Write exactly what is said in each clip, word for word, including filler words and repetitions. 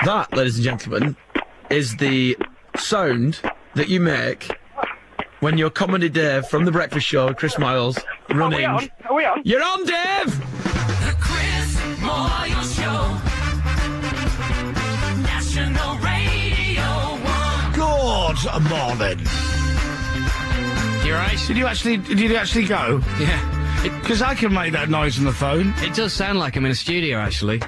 That, ladies and gentlemen, is the sound that you make when you're Comedy Dave from The Breakfast Show, Chris Miles, running... Are we on? Are we on? You're on, Dave! The Chris Moyle Show. National Radio one. Good morning. You right? Did you actually, did you actually go? Yeah. Because I can make that noise on the phone. It does sound like I'm in a studio, actually.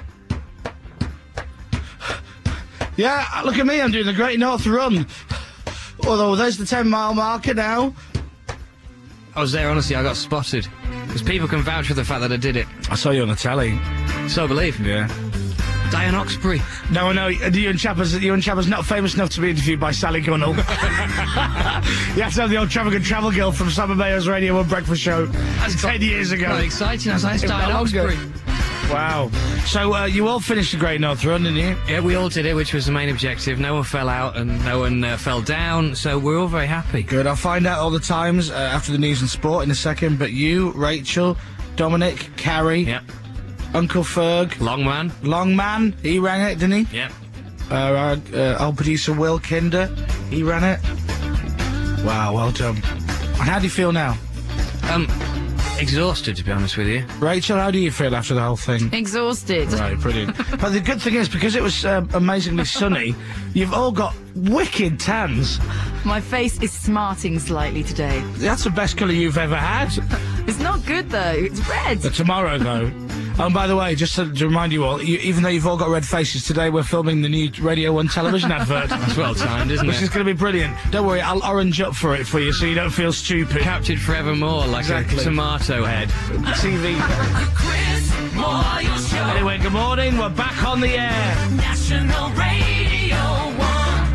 Yeah, look at me, I'm doing the Great North Run. Although there's the ten mile marker now. I was there, honestly, I got spotted. Because people can vouch for the fact that I did it. I saw you on the telly. So I believe. Yeah. Diane Oxbury. No, no, Ewan Chapper's, Ewan Chapper's not famous enough to be interviewed by Sally Gunnell. You have to have the old Travel Good Travel Girl from Summer Mayo's Radio one Breakfast Show. That's ten years ago. Quite exciting. I was like, it's If Diane not longer. Oxbury. Wow. So, uh, you all finished the Great North Run, didn't you? Yeah, we all did it, which was the main objective. No one fell out and no one uh, fell down, so we're all very happy. Good, I'll find out all the times uh, after the news and sport in a second, but you, Rachel, Dominic, Carrie, Yep. Uncle Ferg, Long man. Long Man, he ran it, didn't he? Yep. Uh, our uh, old producer Will Kinder, he ran it. Wow, well done. And how do you feel now? Um, exhausted, to be honest with you. Rachel, how do you feel after the whole thing? Exhausted. Right, brilliant. But the good thing is, because it was um, amazingly sunny, you've all got wicked tans. My face is smarting slightly today. That's the best colour you've ever had. It's not good though. It's red. But tomorrow, though. Oh, and by the way, just to, to remind you all, you, even though you've all got red faces, today we're filming the new Radio one television advert. That's well timed, isn't Which it? is going to be brilliant. Don't worry, I'll orange up for it for you so you don't feel stupid. Captured forevermore, like Exactly. a tomato head. T V. The Chris Moyle Show. Anyway, good morning, we're back on the air. National Radio one.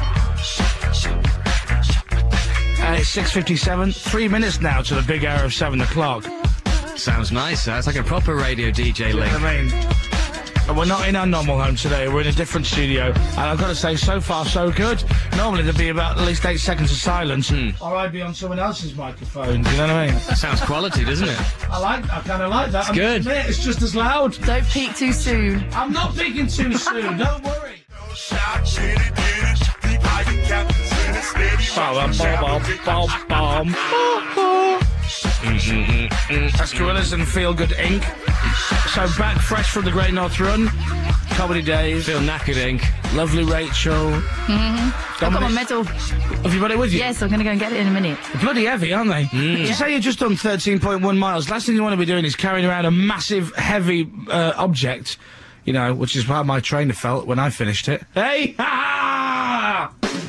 Uh, it's six fifty-seven, three minutes now to the big hour of seven o'clock. Sounds nice. That's like a proper radio D J link. I mean, and we're not in our normal home today, we're in a different studio. And I've got to say, so far, so good. Normally there'd be about at least eight seconds of silence, Hmm. or I'd be on someone else's microphone, do you know what I mean? That sounds quality, doesn't it? I like, I kind of like that. It's good. It's just as loud. Don't peek too soon. I'm not peeking too soon, don't worry. That's Gorillas and Feel Good Incorporated. So back fresh from the Great North Run. Comedy Days. Feel knackered, Ink. Lovely Rachel. I've got my medal. Have you got it with you? Yes, I'm going to go and get it in a minute. Bloody heavy, aren't they? You say you've just done thirteen point one miles. Last thing you want to be doing is carrying around a massive, heavy uh, object, you know, which is how my trainer felt when I finished it. Hey! Ha!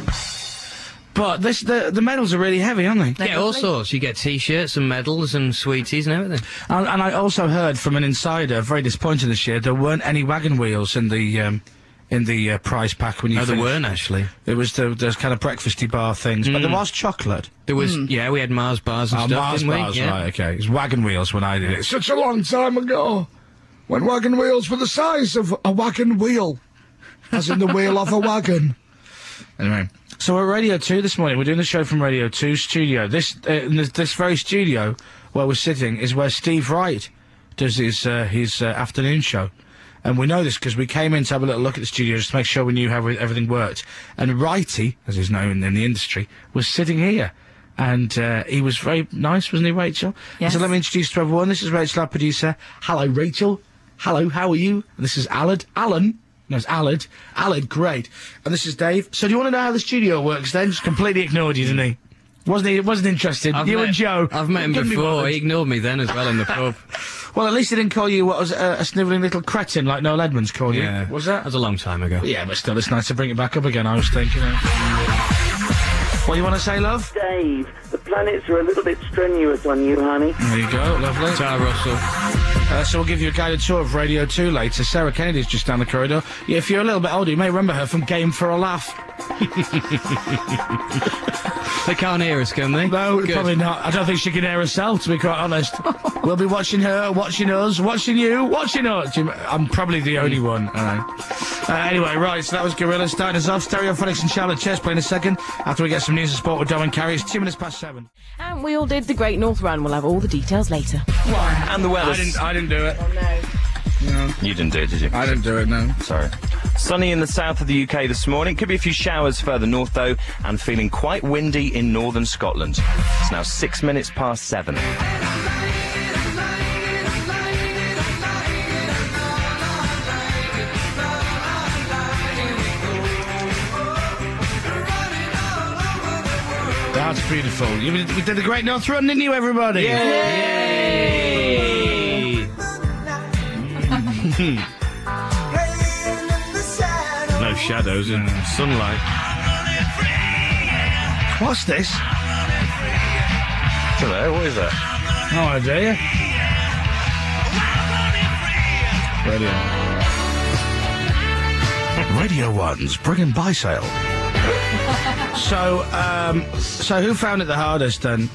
But this, the, the medals are really heavy, aren't they? They're Yeah, all lovely. sorts. You get T-shirts and medals and sweeties and everything. And, and I also heard from an insider, very disappointed this year, there weren't any wagon wheels in the um, in the uh, prize pack when you No, there finished. weren't, actually. It was the, those kind of breakfasty bar things, but there was chocolate. There was, yeah, we had Mars bars and Oh, stuff, Mars didn't we? bars, Yeah. right, okay. It was wagon wheels when I did it. Such a long time ago, when wagon wheels were the size of a wagon wheel, as in the wheel of a wagon. Anyway, so we're at Radio two this morning. We're doing the show from Radio two studio. This, uh, in this, this very studio where we're sitting is where Steve Wright does his, uh, his uh, afternoon show. And we know this because we came in to have a little look at the studio just to make sure we knew how re- everything worked. And Righty, as he's known in the industry, was sitting here. And uh, he was very nice, wasn't he, Rachel? Yes. So let me introduce to everyone. This is Rachel, our producer. Hello, Rachel. Hello, how are you? And this is Alad. Alan. No, it's Alad. Alad, great. And this is Dave. So do you want to know how the studio works then? Just completely ignored you, didn't he? Wasn't he? Wasn't interested. I've you met, and Joe. I've met him couldn't be before. bothered. He ignored me then as well in the pub. Well, at least he didn't call you what was uh, a snivelling little cretin like Noel Edmonds called Yeah. you. Was that? That was a long time ago. Yeah, but still, it's nice to bring it back up again, I was thinking. Uh... What you want to say, love? Dave, the planets are a little bit strenuous on you, honey. There you go, lovely. Ciao, Russell. Uh, so we'll give you a guided tour of Radio two later. Sarah Kennedy's just down the corridor. Yeah, if you're a little bit older, you may remember her from Game for a Laugh. They can't hear us, can they? No, Good. probably not. I don't think she can hear herself, to be quite honest. We'll be watching her, watching us, watching you, watching us. I'm probably the only one. I know. Uh, anyway, right, so that was Gorilla starting us off. Stereophonics and Charlotte Chess playing a second. After we get some news and sport with Dom and Carrie, it's two minutes past seven. And we all did the Great North Run. We'll have all the details later. And the weather. I didn't, I didn't do it. Oh, no. No. You didn't do it, did you? I didn't do it, no. Sorry. Sunny in the south of the U K this morning. Could be a few showers further north, though, and feeling quite windy in northern Scotland. It's now six minutes past seven. That's beautiful. You, we did the Great North Run, didn't you, everybody? Yay! No shadows and sunlight. What's this? I don't know, what is that? No idea. Radio. Radio One's bringing by sale. So, um, so who found it the hardest then?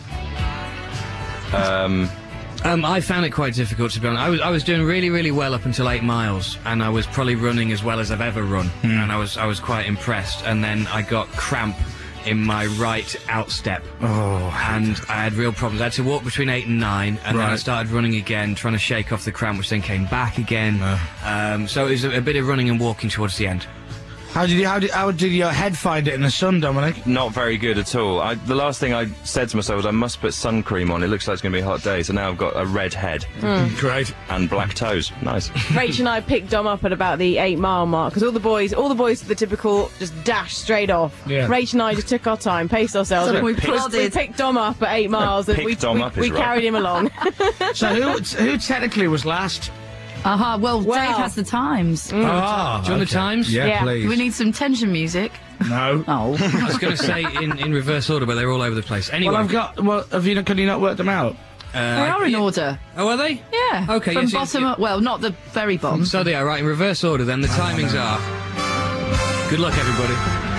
Um, Um, I found it quite difficult, to be honest. I was I was doing really really well up until eight miles, and I was probably running as well as I've ever run, and I was I was quite impressed. And then I got cramp in my right outstep, Oh, and I had real problems. I had to walk between eight and nine, and then I Right. started running again, trying to shake off the cramp, which then came back again. Uh. Um, so it was a, a bit of running and walking towards the end. how did you, how did how did your head find it in the sun, Dominic? not very good at all. I, the last thing I said to myself was I must put sun cream on. It looks like it's going to be a hot day, so now I've got a red head Great. and black toes. Nice. Rach and I picked Dom up at about the eight mile mark because all the boys, all the boys did the typical just dash straight off. Yeah. Rach and I just took our time, paced ourselves. So we we, we plodded. picked Dom up at eight miles and Picked we, Dom we, up is we right. carried him along. So who who technically was last? Uh-huh. Well, Well. Dave has the times. Ah, Do you want the times? Yeah, Yeah. please. We need some tension music. No. Oh. I was going to say in, in reverse order, but they're all over the place. Anyway, Well, I've got. Well, have you? not- Can you not work them out? They are in order. oh, are they? Yeah. Okay, From yes, yes, bottom yes. up. Well, not the very bottom. So they are, right, in reverse order then. The timings are. Good luck, everybody.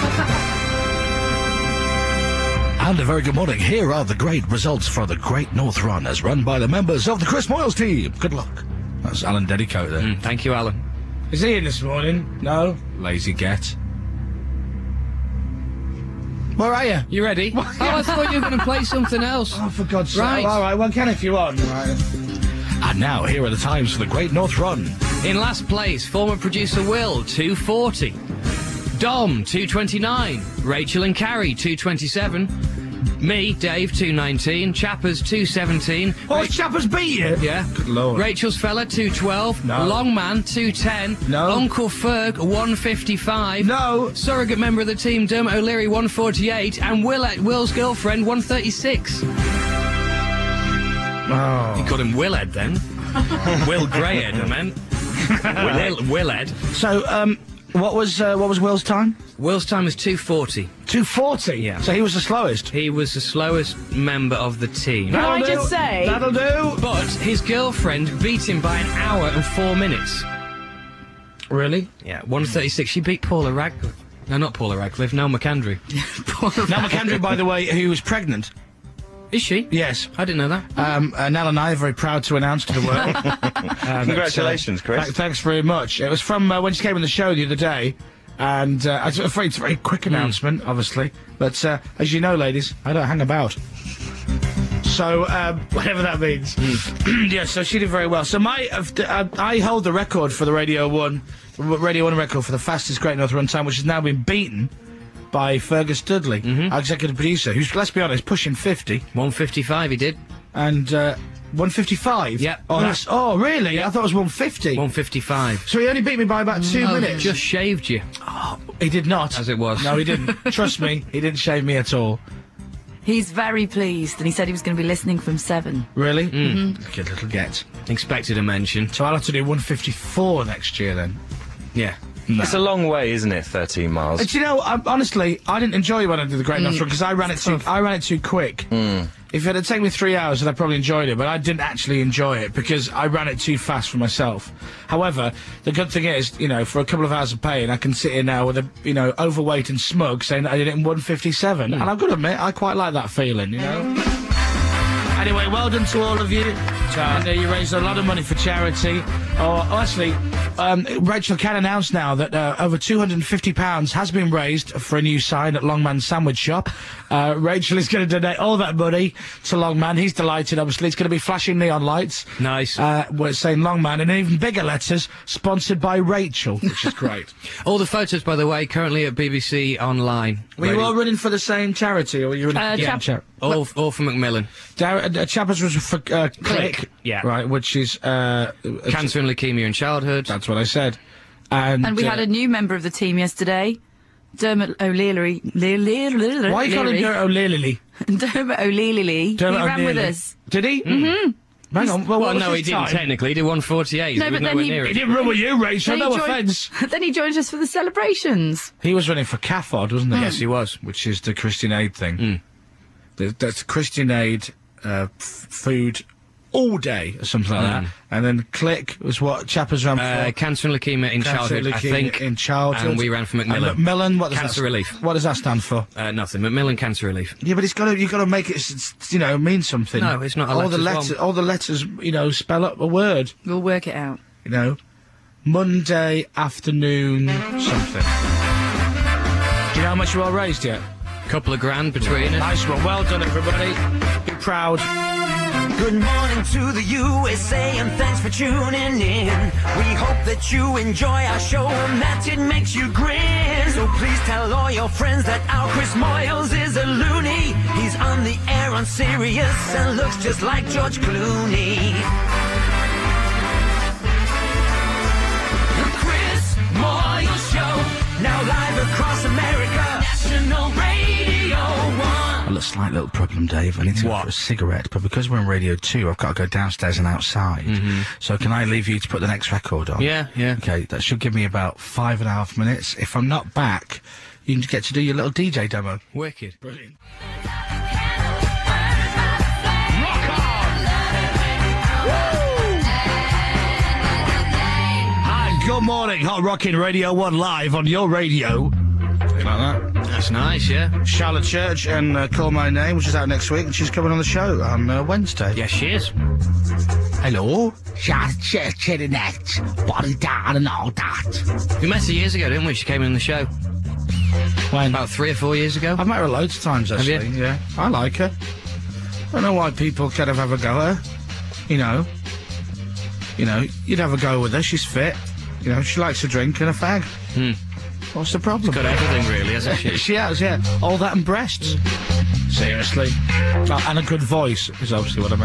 And a very good morning. Here are the great results for the Great North Run as run by the members of the Chris Moyles team. Good luck. That's Alan Dedicoat there. Mm, thank you, Alan. Is he in this morning? No. Lazy get. Where are you? You ready? Oh, I thought you were going to play something else. Oh, for God's sake. Right. All right, well, can if you want. Right. And now, here are the times for the Great North Run. In last place, former producer Will, two forty. Dom, two twenty-nine. Rachel and Carrie, two twenty-seven. Me, Dave, two nineteen. Chappers, two seventeen. Oh, Chappers beat you? Yeah. Good Lord. Rachel's fella, two twelve. No. Longman, two ten. No. Uncle Ferg, one fifty-five. No. Surrogate member of the team, Dermot O'Leary, one forty-eight. And Will, Will's girlfriend, one thirty-six. Oh. You called him Willhead then? Will Greyhead, I meant. Will, Willhead. So, um, what was uh, what was Will's time? Will's time was two forty. two forty. Yeah. So he was the slowest. He was the slowest member of the team. Can I That'll just do. say- That'll do. But his girlfriend beat him by an hour and four minutes. Really? Yeah, one thirty-six. She beat Paula Radcliffe. No, not Paula Radcliffe. No, McAndrew. Now, McAndrew, by the way, who was pregnant. Is she? Yes. I didn't know that. Um, uh, Nell and I are very proud to announce to the world. Uh, Congratulations, that, uh, Chris. th- thanks very much. It was from uh, when she came on the show the other day, and uh, I'm afraid it's a very quick announcement, obviously. But uh, as you know, ladies, I don't hang about. So, um, whatever that means. Yeah, so she did very well. So my, uh, I hold the record for the Radio One, Radio One record for the fastest Great North Run time, which has now been beaten by Fergus Dudley, our executive producer, who's, let's be honest, pushing fifty. one fifty-five he did. And, uh, one fifty-five? Yeah. Oh, that's, oh, really? I thought it was one fifty. one fifty-five. So he only beat me by about two Oh, minutes. just shaved you. He did not. As it was. No, he didn't. Trust me, he didn't shave me at all. He's very pleased, and he said he was going to be listening from seven. Really? Mm. Good little get. Expected a mention. So I'll have to do one fifty-four next year then. Yeah. No. It's a long way, isn't it? thirteen miles. Uh, Do you know, I, honestly, I didn't enjoy when I did the Great North Run because I ran it too. I ran it too quick. If it had taken me three hours, then I probably enjoyed it, but I didn't actually enjoy it because I ran it too fast for myself. However, the good thing is, you know, for a couple of hours of pain, I can sit here now with a, you know, overweight and smug, saying that I did it in one fifty-seven, and I've got to admit, I quite like that feeling, you know. Anyway, well done to all of you. And uh, you raised a lot of money for charity. Oh, oh actually, um, Rachel can announce now that uh, over two hundred and fifty pounds has been raised for a new sign at Longman Sandwich Shop. Uh, Rachel is going to donate all that money to Longman. He's delighted, obviously. It's going to be flashing neon lights. Nice. Uh, where it's saying Longman, and in even bigger letters, sponsored by Rachel, which is great. All the photos, by the way, currently at B B C Online. Were you Ready- all running for the same charity, or were you running Uh, for Chap- charity? all, all for Macmillan. Dar- uh, Chappers was for uh, Click. Yeah. Right, which is... Uh, Cancer and leukemia in childhood. That's what I said. And, And we uh, had a new member of the team yesterday, Dermot O'Leary. Le- Le- Le- Why you calling Leary. her O'Leary? Dermot O'Leary. Dermot he ran with O'Leary. us. Did he? Mm-hmm. Hang on. Well, Well, what was no, his he didn't time? technically. He did one forty-eight. No, he was but then nowhere he- near He it. didn't run with you, Rachel. Then he No joined- offence. Then he joined us for the celebrations. He was running for C A F O D, wasn't he? Yes, he was. Which is the Christian Aid thing. Mm. The, that's Christian Aid uh, f- food all day or something like Mm. that. And then Click was what Chappers ran Uh, for. cancer and leukemia in Cancer, childhood, I leukemia think. in childhood. And we ran for And Macmillan. Macmillan, what does Cancer that, relief. What does that stand for? Uh, nothing. Macmillan Cancer Relief. Yeah, but it's got to you got to make it, s- s- you know, mean something. No, it's not a all the letters letters, one. all the letters, you know, spell up a word. We'll work it out. You know, Monday afternoon something. Do you know how much you all raised yet? Couple of grand between us. Nice one. Well done, everybody. Be proud. Good morning to the U S A and thanks for tuning in. We hope that you enjoy our show and that it makes you grin. So please tell all your friends that our Chris Moyles is a loony. He's on the air on Sirius and looks just like George Clooney. The Chris Moyles Show, now live across America. National Radio one. A little slight little problem, Dave. I need to go What? for a cigarette, but because we're on Radio two, I've got to go downstairs and outside. So can I leave you to put the next record on? Yeah, yeah. Okay, that should give me about five and a half minutes. If I'm not back, you can get to do your little D J demo. Wicked. Brilliant. Hi, good morning. Hot Rockin' Radio one live on your radio. Something like that. That's nice, yeah? Charlotte Church and uh, Call My Name, which is out next week, and she's coming on the show on uh, Wednesday. Yes, she is. Hello. Charlotte Church in the net, body down and all that. We met her years ago, didn't we? She came in the show. When? About three or four years ago. I've met her loads of times, Have you? actually. Yeah, I like her. I don't know why people kind of have a go at her. You know. You know, you'd have a go with her. She's fit. You know, she likes a drink and a fag. Hmm. What's the problem? Got everything, really, hasn't she? She has, yeah. All that and breasts. Seriously. Oh, and a good voice is obviously what I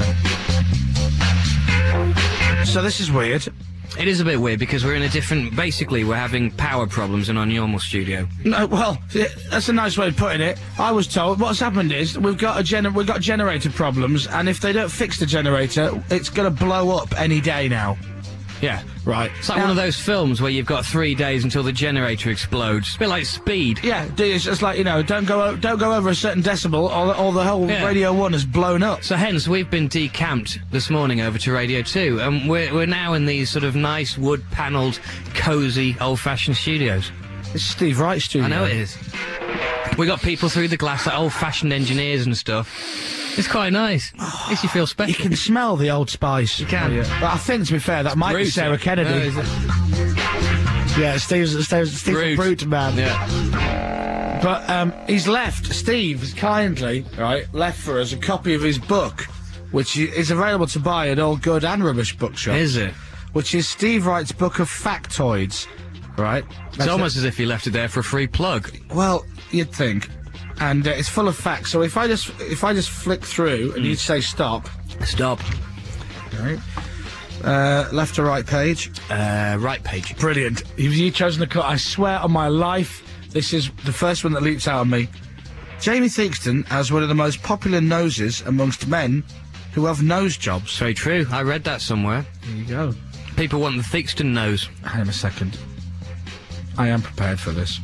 meant. So this is weird. It is a bit weird because we're in a different... Basically, we're having power problems in our normal studio. No, well, yeah, that's a nice way of putting it. I was told what's happened is we've got a gener- we've got generator problems, and if they don't fix the generator, it's going to blow up any day now. Yeah. Right. It's like Now- one of those films where you've got three days until the generator explodes. It's a bit like Speed. Yeah, d- it's just like, you know, don't go o- don't go over a certain decibel, or, or the whole Yeah. Radio One has blown up. So hence, we've been decamped this morning over to Radio two, and we're, we're now in these sort of nice wood-panelled, cosy, old-fashioned studios. It's Steve Wright studio. I know it is. We got people through the glass, like old-fashioned engineers and stuff. It's quite nice. Makes you feel You special. can smell the Old Spice. You can. But I think, to be fair, that might be Brute, Sarah yeah. Kennedy. No, is it? Yeah, Steve's, Steve's, Steve's a Brute. brute man. Yeah. But um, he's left, Steve has kindly, right, left for us a copy of his book, which i- is available to buy at all good and rubbish bookshops. Is it? Which is Steve Wright's Book of Factoids, right? It's That's almost as if you left it there for a free plug. it. Well, you'd think. And uh, it's full of facts, so if I just if I just flick through and you'd say stop, Stop. right, uh, left to right page, Uh, right page. brilliant. You've you chosen the cut. I swear on my life, this is the first one that leaps out of me. Jamie Theakston has one of the most popular noses amongst men who have nose jobs. Very true. I read that somewhere. There you go. People want the Theakston nose. Hang on a second. I am prepared for this.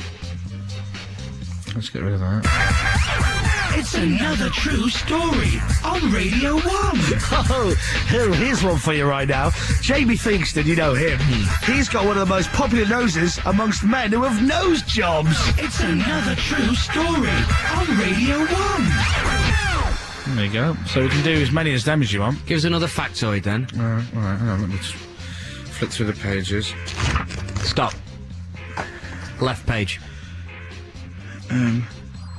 Let's get rid of that. It's another true story on Radio one. Oh, here- here's one for you right now. Jamie Theakston, you know him. He's got one of the most popular noses amongst men who have nose jobs. It's another true story on Radio one. There you go. So we can do as many as them as you want. Give us another factoid then. All right, all right, hang on, let me just flick through the pages. Stop. Left page. Um.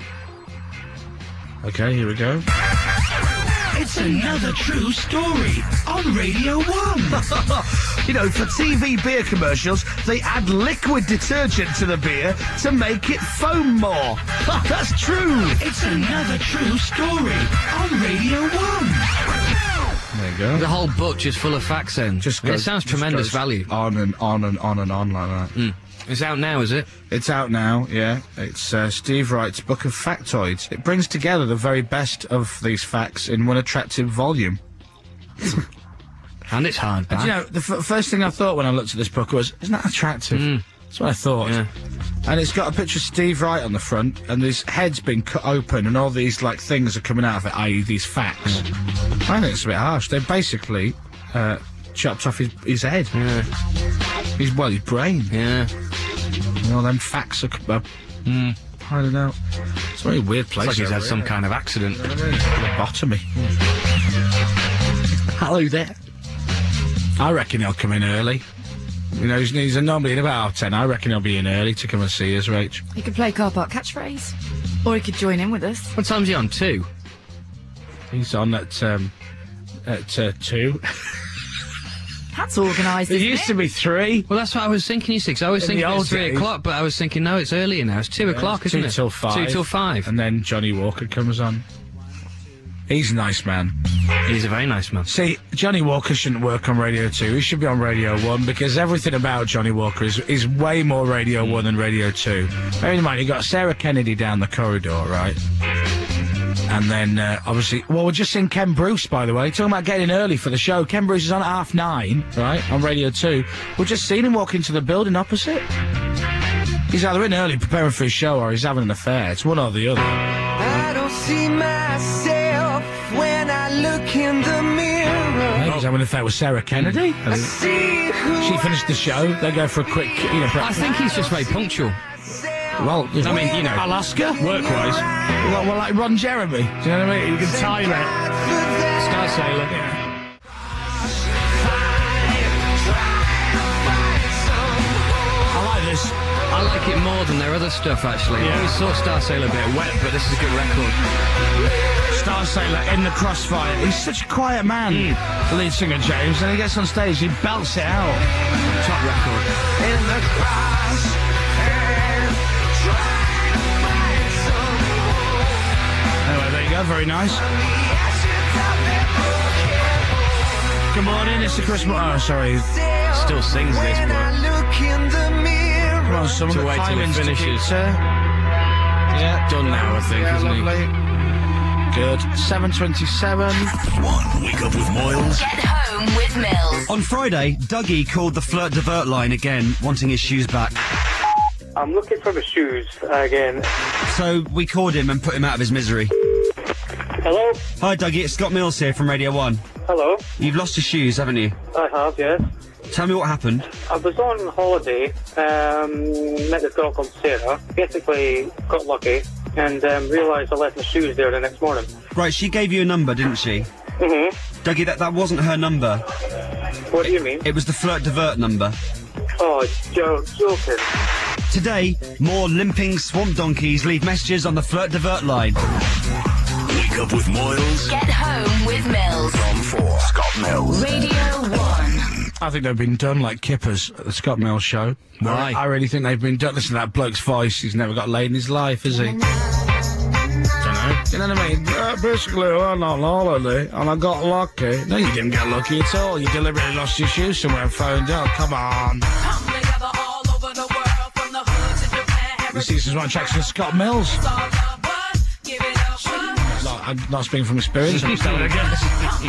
Okay, here we go. It's another true story on Radio one. You know, for T V beer commercials, they add liquid detergent to the beer to make it foam more. That's true. It's another true story on Radio one. There you go. The whole book just full of facts then. Just it goes- sounds just tremendous goes value. On and on and on and on like that. Mm. It's out now, is it? It's out now, yeah. It's uh, Steve Wright's Book of Factoids. It brings together the very best of these facts in one attractive volume. And it's hardback. And, you know, the f first thing I thought when I looked at this book was, isn't that attractive? Mm. That's what I thought. Yeah. And it's got a picture of Steve Wright on the front, and his head's been cut open, and all these, like, things are coming out of it, that is these facts. I think it's a bit harsh. They basically uh, chopped off his, his head. Yeah. His, well, his brain. Yeah. And all them facts are... Uh, Mm. I don't know. It's a very weird place. It's like he's had over some here. kind of accident. Lobotomy. Hello there. I reckon he'll come in early. You know, he's, he's normally in about half ten. I reckon he'll be in early to come and see us, Rach. He could play car park catchphrase. Or he could join in with us. What time's he on? Two? He's on at, um, at uh, two. That's organised, It isn't used it? to be three. Well, that's what I was thinking, you see, 'cause I was In thinking the it was old three days. o'clock, but I was thinking, no, it's earlier now. It's two o'clock, isn't two it? till five. Two till five. And then Johnny Walker comes on. He's a nice man. He's a very nice man. See, Johnny Walker shouldn't work on Radio two. He should be on Radio one, because everything about Johnny Walker is, is way more Radio one than Radio two. Bear in mind, you got Sarah Kennedy down the corridor, right? And then, uh, obviously... Well, we're just seeing Ken Bruce, by the way. Talking about getting early for the show. Ken Bruce is on at half nine, right, on Radio two. We've just seen him walk into the building opposite. He's either in early preparing for his show or he's having an affair. It's one or the other. I don't see myself when I look in the mirror. Maybe he's having an affair with Sarah Kennedy. I see who She finished the show. They go for a quick, you know... I think he's just very punctual. Well, I mean, you know, Alaska? work-wise. Well, well, like Ron Jeremy. Do you know what I mean? You can time it. Star Sailor. I like this. I like it more than their other stuff, actually. I always thought Star Sailor a bit wet, but this is a good record. Star Sailor in the crossfire. He's such a quiet man, the lead singer James, and he gets on stage, he belts it out. Top record. in the cross. Anyway, there you go, very nice. Good morning, it's the Christmas... Oh, sorry. Still sings this, When I but look in the mirror. Come on, someone To that wait till it Clemens to finishes. keep, uh, Yeah. done now, I think, Yeah, isn't he? lovely. Good. seven twenty-seven. One, wake up with Moyles. Get home with Mills. On Friday, Dougie called the Flirt Divert line again, wanting his shoes back. I'm looking for my shoes again. So we called him and put him out of his misery. Hello? Hi Dougie, it's Scott Mills here from Radio one. Hello? You've lost your shoes, haven't you? I have, yes. Tell me what happened. I was on holiday, um, met this girl called Sarah, basically got lucky, and um, realised I left my shoes there the next morning. Right, she gave you a number, didn't she? Mm-hmm. Dougie, that, that wasn't her number. What do you mean? It was the Flirt Divert number. Oh, you're joking. Today, more limping swamp donkeys leave messages on the Flirt Divert line. Wake up with Moyles. Get home with Mills. From four, Scott Mills. Radio one. I think they've been done like kippers at the Scott Mills show. Why? I, I really think they've been done. Listen to that bloke's voice. He's never got laid in his life, has he? Don't know. You know what I mean? Uh, basically, I went on holiday and I got lucky. No, you didn't get lucky at all. You deliberately lost your shoes somewhere and found out. Come on. This is one tracks from Scott Mills. Not, I'm not speaking from experience. I'm just having a guess.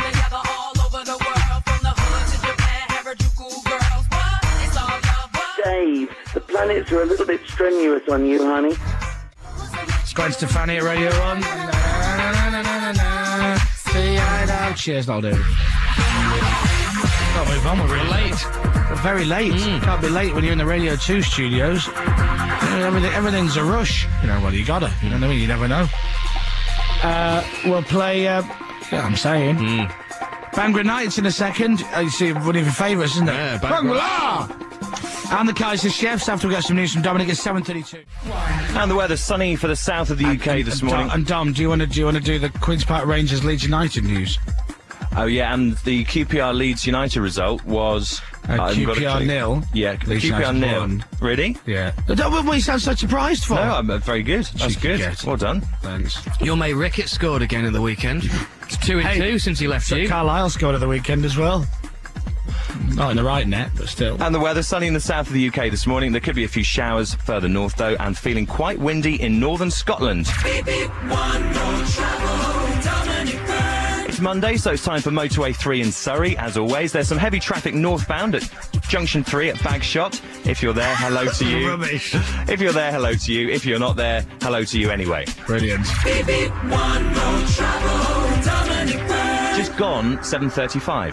Dave, the planets are a little bit strenuous on you, honey. It's Gwen Stefani at Radio one. Na, na, na, na, na, na. See, I know. Cheers, that'll do. Can't move on, we're really late. We're very late. Mm. Can't be late when you're in the Radio two studios. You know, everything, everything's a rush. You know, well, you gotta. You know what I mean? You never know. Uh, we'll play, uh, yeah, I'm saying. Mm. Bangor Nights in a second. Uh, you see, one of your favourites, isn't it? Yeah, Bangor! And the Kaiser Chefs after we get some news from Dominic at seven thirty-two. And the weather sunny for the south of the U K and, this and morning. Dom, and Dom, do you want to do you want to do the Queen's Park Rangers Leeds United news? Oh yeah, and the Q P R Leeds United result was Uh, I've got Q P to R click. nil. Yeah, Leeds Q P R United nil. won. Really? Yeah. Don't what you sound so surprised for. No, I'm uh, very good. That's Cheeky good. get. Well done. Thanks. Your mate Rickett scored again at the weekend. It's two and Hey, two since he left So you. Carlisle scored at the weekend as well. Not in the right net, but still. And the weather sunny in the south of the U K this morning. There could be a few showers further north though, and feeling quite windy in northern Scotland. Beep, beep, one road travel, Dominic Byrne. It's Monday, so it's time for Motorway three in Surrey. As always, there's some heavy traffic northbound at Junction three at Bagshot. If you're there, hello to you. Rubbish. If you're there, hello to you. If you're not there, hello to you anyway. Brilliant. Beep, beep, one road travel, Dominic Byrne. Just gone seven thirty-five.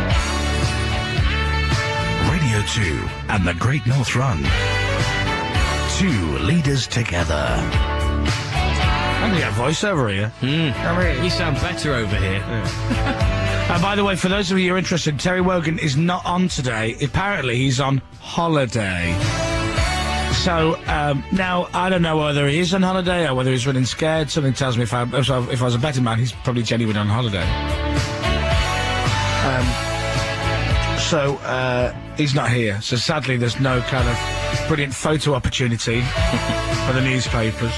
Radio two and the Great North Run. Two leaders together. I'm going to get a voiceover here. Mm. You sound better over here. And by the way, for those of you who are interested, Terry Wogan is not on today. Apparently, he's on holiday. So, um, now, I don't know whether he is on holiday or whether he's running scared. Something tells me if I, if I, if I was a betting man, he's probably genuine on holiday. Um, so, uh, he's not here. So, sadly, there's no kind of brilliant photo opportunity for the newspapers.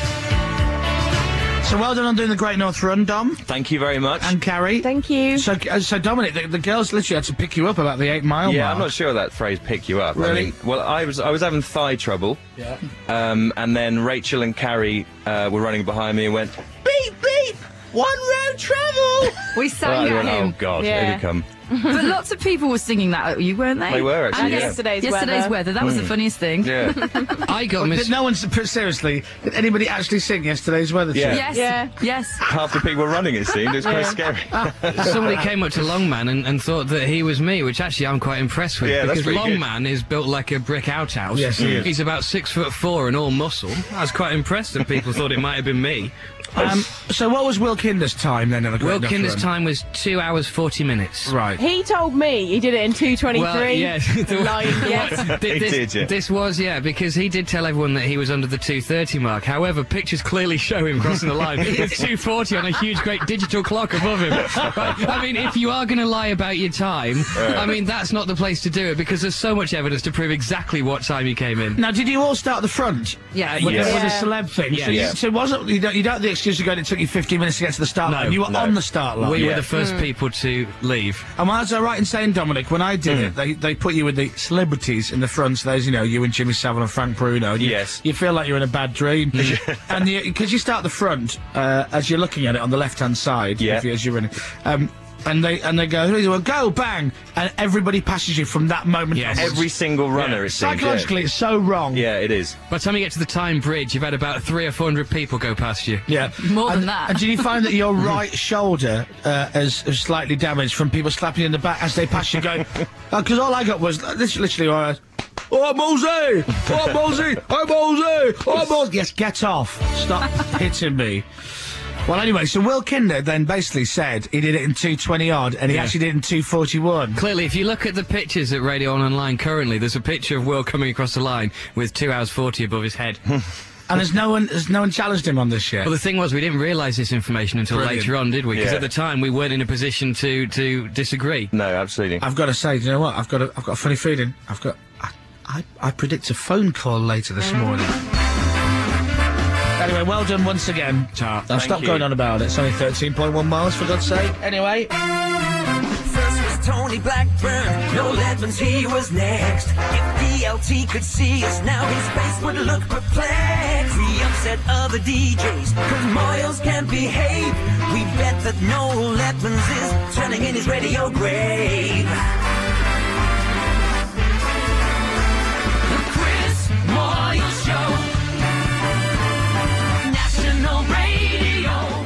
So well done on doing the Great North Run, Dom. Thank you very much. And Carrie. Thank you. So, uh, so Dominic, the, the girls literally had to pick you up about the eight mile Yeah, mark. I'm not sure that phrase "pick you up." Really? I mean, well, I was I was having thigh trouble. Yeah. Um, and then Rachel and Carrie uh, were running behind me and went, "Beep beep, one round travel." We Oh, sang I at went, him. oh God, Yeah. here we come. But lots of people were singing that at you, weren't they? They were, actually, And yeah. Yesterday's yesterday's weather. weather. That was the funniest thing. Yeah. I got Did mis- no one, seriously, did anybody actually sing yesterday's weather? Yeah. Tune? Yes. Yeah. Yes. Half the people were running. It seemed it was quite scary. Somebody came up to Longman and, and thought that he was me, which actually I'm quite impressed with. Yeah, that's because pretty good. Longman is built like a brick outhouse. Yes, he is. He's about six foot four and all muscle. I was quite impressed that people thought it might have been me. Um, so what was Will Kinder's time then in the Great Will North Kinder's Run? time was two hours forty minutes. Right. He told me he did it in two twenty-three. Well, yes. Lying, yes. Th- He this, did, yeah. this was, yeah, because he did tell everyone that he was under the two thirty mark. However, pictures clearly show him crossing the line with two forty on a huge, great digital clock above him. But, I mean, if you are going to lie about your time, I mean, that's not the place to do it because there's so much evidence to prove exactly what time you came in. Now, did you all start at the front? Yeah. With, Yes. the, with Yeah. the celeb thing? Yeah. So, you, Yeah. so it wasn't, you don't, you don't have the excuse to go and it took you fifteen minutes to get to the start No, line. You were no. on the start line. We Yeah. were the first people to leave. And was I right in saying, Dominic, when I did it, they, they put you with the celebrities in the front, so there's, you know, you and Jimmy Savile and Frank Bruno. And you, Yes. You feel like you're in a bad dream. And because you, start the front, uh, as you're looking at it on the left-hand side, Yeah. if you, as you're running, um, and they and they go, well, go, bang, and everybody passes you from that moment Yes. onwards. Every single runner, it seems. Psychologically, it's so wrong. Yeah. yeah, it is. By the time you get to the Tyne Bridge, you've had about three or four hundred people go past you. Yeah. More and, than that. And did you find that your right shoulder uh, is, is slightly damaged from people slapping you in the back as they pass you going? Because all I got was uh, this literally, uh, oh, Mosey! Oh, Mosey! Oh, Mosey! Oh, Mosey! Yes, get off. Stop hitting me. Well, anyway, so Will Kinder then basically said he did it in two twenty odd, and he Yeah. actually did it in two forty-one. Clearly, if you look at the pictures at Radio On Online currently, there's a picture of Will coming across the line with two hours forty above his head. And there's no one, there's no one challenged him on this yet. Well, the thing was, we didn't realise this information until Brilliant. later on, did we? Because Yeah. at the time, we weren't in a position to, to disagree. No, absolutely. I've got to say, do you know what? I've got a, I've got a funny feeling. I've got, I, I, I predict a phone call later this morning. Anyway, well done once again. Ta. Now stop you. going on about it. It's only thirteen point one miles, for God's sake. Anyway. First was Tony Blackburn, Noel Edmonds, he was next. If D L T could see us now, his face would look perplexed. We upset other D Js, cause Moyles can't behave. We bet that Noel Edmonds is turning in his radio grave. The Chris Moyles Show. National Radio.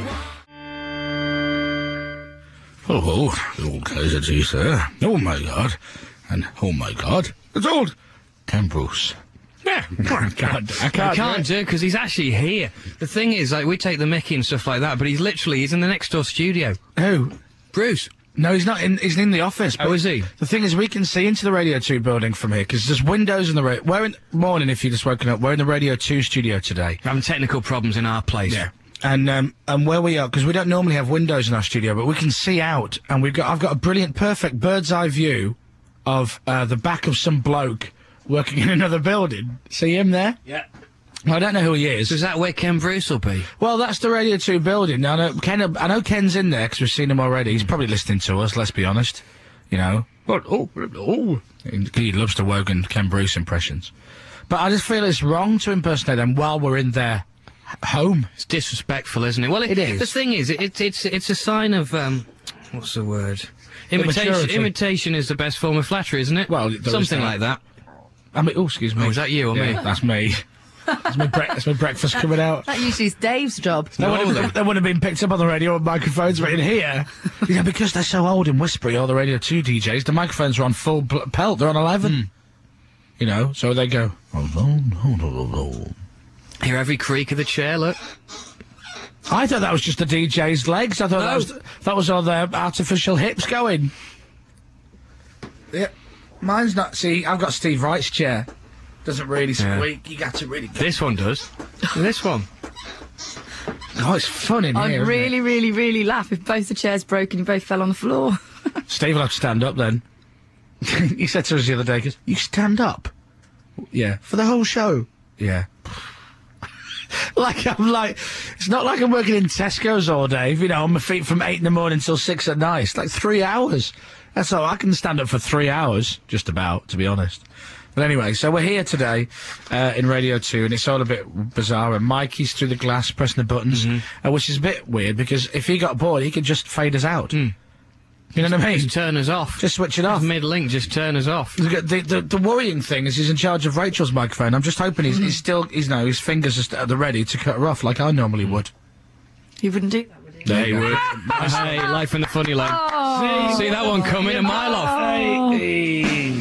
Oh, oh, old Kaiser Chiefs there. Oh my God. And oh my God, it's old Ken Bruce. Yeah, I can't. I I can't, can't do it because he's actually here. The thing is, like, we take the mickey and stuff like that, but he's literally he's in the next door studio. Who? Bruce. No, he's not in. He's in the office. Oh, is he? The thing is, we can see into the Radio Two building from here because there's windows in the. Ra- we're in morning. If you just woken up, we're in the Radio Two studio today. We're having technical problems in our place. Yeah. And um, and where we are, because we don't normally have windows in our studio, but we can see out, and we've got I've got a brilliant, perfect bird's eye view of uh, the back of some bloke working in another building. See him there? Yeah. I don't know who he is. So is that where Ken Bruce will be? Well, that's the Radio Two building. Now, I know, Ken, I know Ken's in there because we've seen him already. He's probably listening to us. Let's be honest. You know. But oh, oh, he loves to Wogan Ken Bruce impressions. But I just feel it's wrong to impersonate them while we're in their home. It's disrespectful, isn't it? Well, it, it is. The thing is, it, it, it's it's a sign of um, what's the word? Imitation. Immaturity. Imitation is the best form of flattery, isn't it? Well, there is something that. like that. I mean, oh, excuse me. Oh, is that you or yeah, me? That's me. That's my, bre- that's my breakfast coming out. That usually is Dave's job. That would, have, that would have been picked up on the radio on microphones, but in here, yeah, because they're so old and whispery, all the Radio two D Js, the microphones are on full bl- pelt. They're on eleven. Mm. You know, so they go. Hear every creak of the chair. Look. I thought that was just the D J's legs. I thought No. that was that was all their artificial hips going. Yeah, mine's not. See, I've got Steve Wright's chair. Doesn't really Yeah. squeak. You got to really. Go. This one does. This one. Oh, it's fun in I'd here. isn't really, really, really laugh if both the chairs broke and you both fell on the floor. it? Steve will have to stand up then. He said to us the other day, "Cause you stand up." Yeah, for the whole show. Yeah. Like I'm like, it's not like I'm working in Tesco's all day, you know, on my feet from eight in the morning till six at night. It's like three hours. That's all. I can stand up for three hours, just about, to be honest. But anyway, so we're here today uh, in Radio two, and it's all a bit bizarre. And Mikey's through the glass pressing the buttons, Mm-hmm. uh, which is a bit weird because if he got bored, he could just fade us out. Mm. You know what I mean? Just turn us off. Just switch it off. Mid-link, just turn us off. The, the, the, the worrying thing is he's in charge of Rachel's microphone. I'm just hoping he's, Mm-hmm. he's still, he's no, his fingers are st- at the ready to cut her off like I normally would. You wouldn't do that, would you? There you would. Hey, life in the funny lane. Oh. See that one coming a mile off. Hey.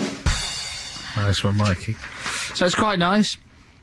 Nice one, Mikey. So it's quite nice.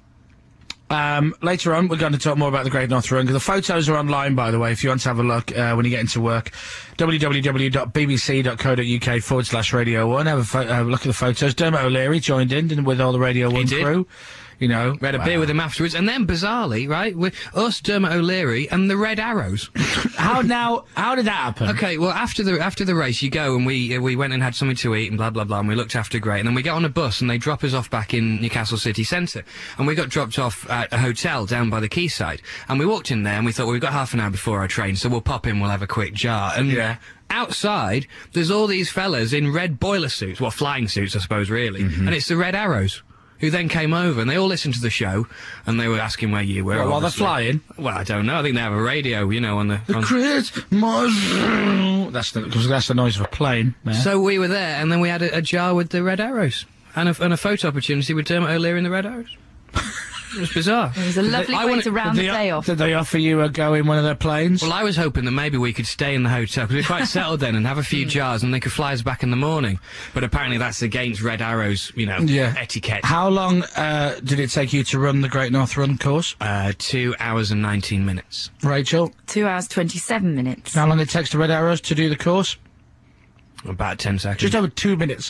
Um, later on, we're going to talk more about the Great North Run. The photos are online, by the way, if you want to have a look uh, when you get into work. w w w dot b b c dot co dot u k forward slash Radio one. Have a, fo- have a look at the photos. Dermot O'Leary joined in didn't, with all the Radio one did. crew. You know, We had a wow. beer with him afterwards, and then bizarrely, right, with us, Dermot O'Leary, and the Red Arrows. How now? How did that happen? Okay, well, after the after the race, you go and we uh, we went and had something to eat and blah blah blah, and we looked after Gray, and then we get on a bus and they drop us off back in Newcastle city centre, and we got dropped off at a hotel down by the quayside, and we walked in there and we thought, well, we've got half an hour before our train, so we'll pop in, we'll have a quick jar, and Yeah. outside there's all these fellas in red boiler suits, well, flying suits, I suppose, really, and it's the Red Arrows. Who then came over and they all listened to the show and they were asking where you were. Well, while they're obviously. flying? Well, I don't know. I think they have a radio, you know, on the. The on- Christmas. That's the because that's the noise of a plane. Man. So we were there, and then we had a, a jar with the Red Arrows and a, and a photo opportunity with Dermot O'Leary and the Red Arrows. It was bizarre. It was a lovely I way wanna- to round did the they, day off. Did they offer you a go in one of their planes? Well, I was hoping that maybe we could stay in the hotel because we were quite settled then and have a few jars, and they could fly us back in the morning. But apparently, that's against Red Arrows, you know, Yeah. etiquette. How long uh, did it take you to run the Great North Run course? Uh, two hours and nineteen minutes. Rachel, Two hours, twenty-seven minutes. how long it takes the Red Arrows to do the course? About ten seconds. Just over two minutes.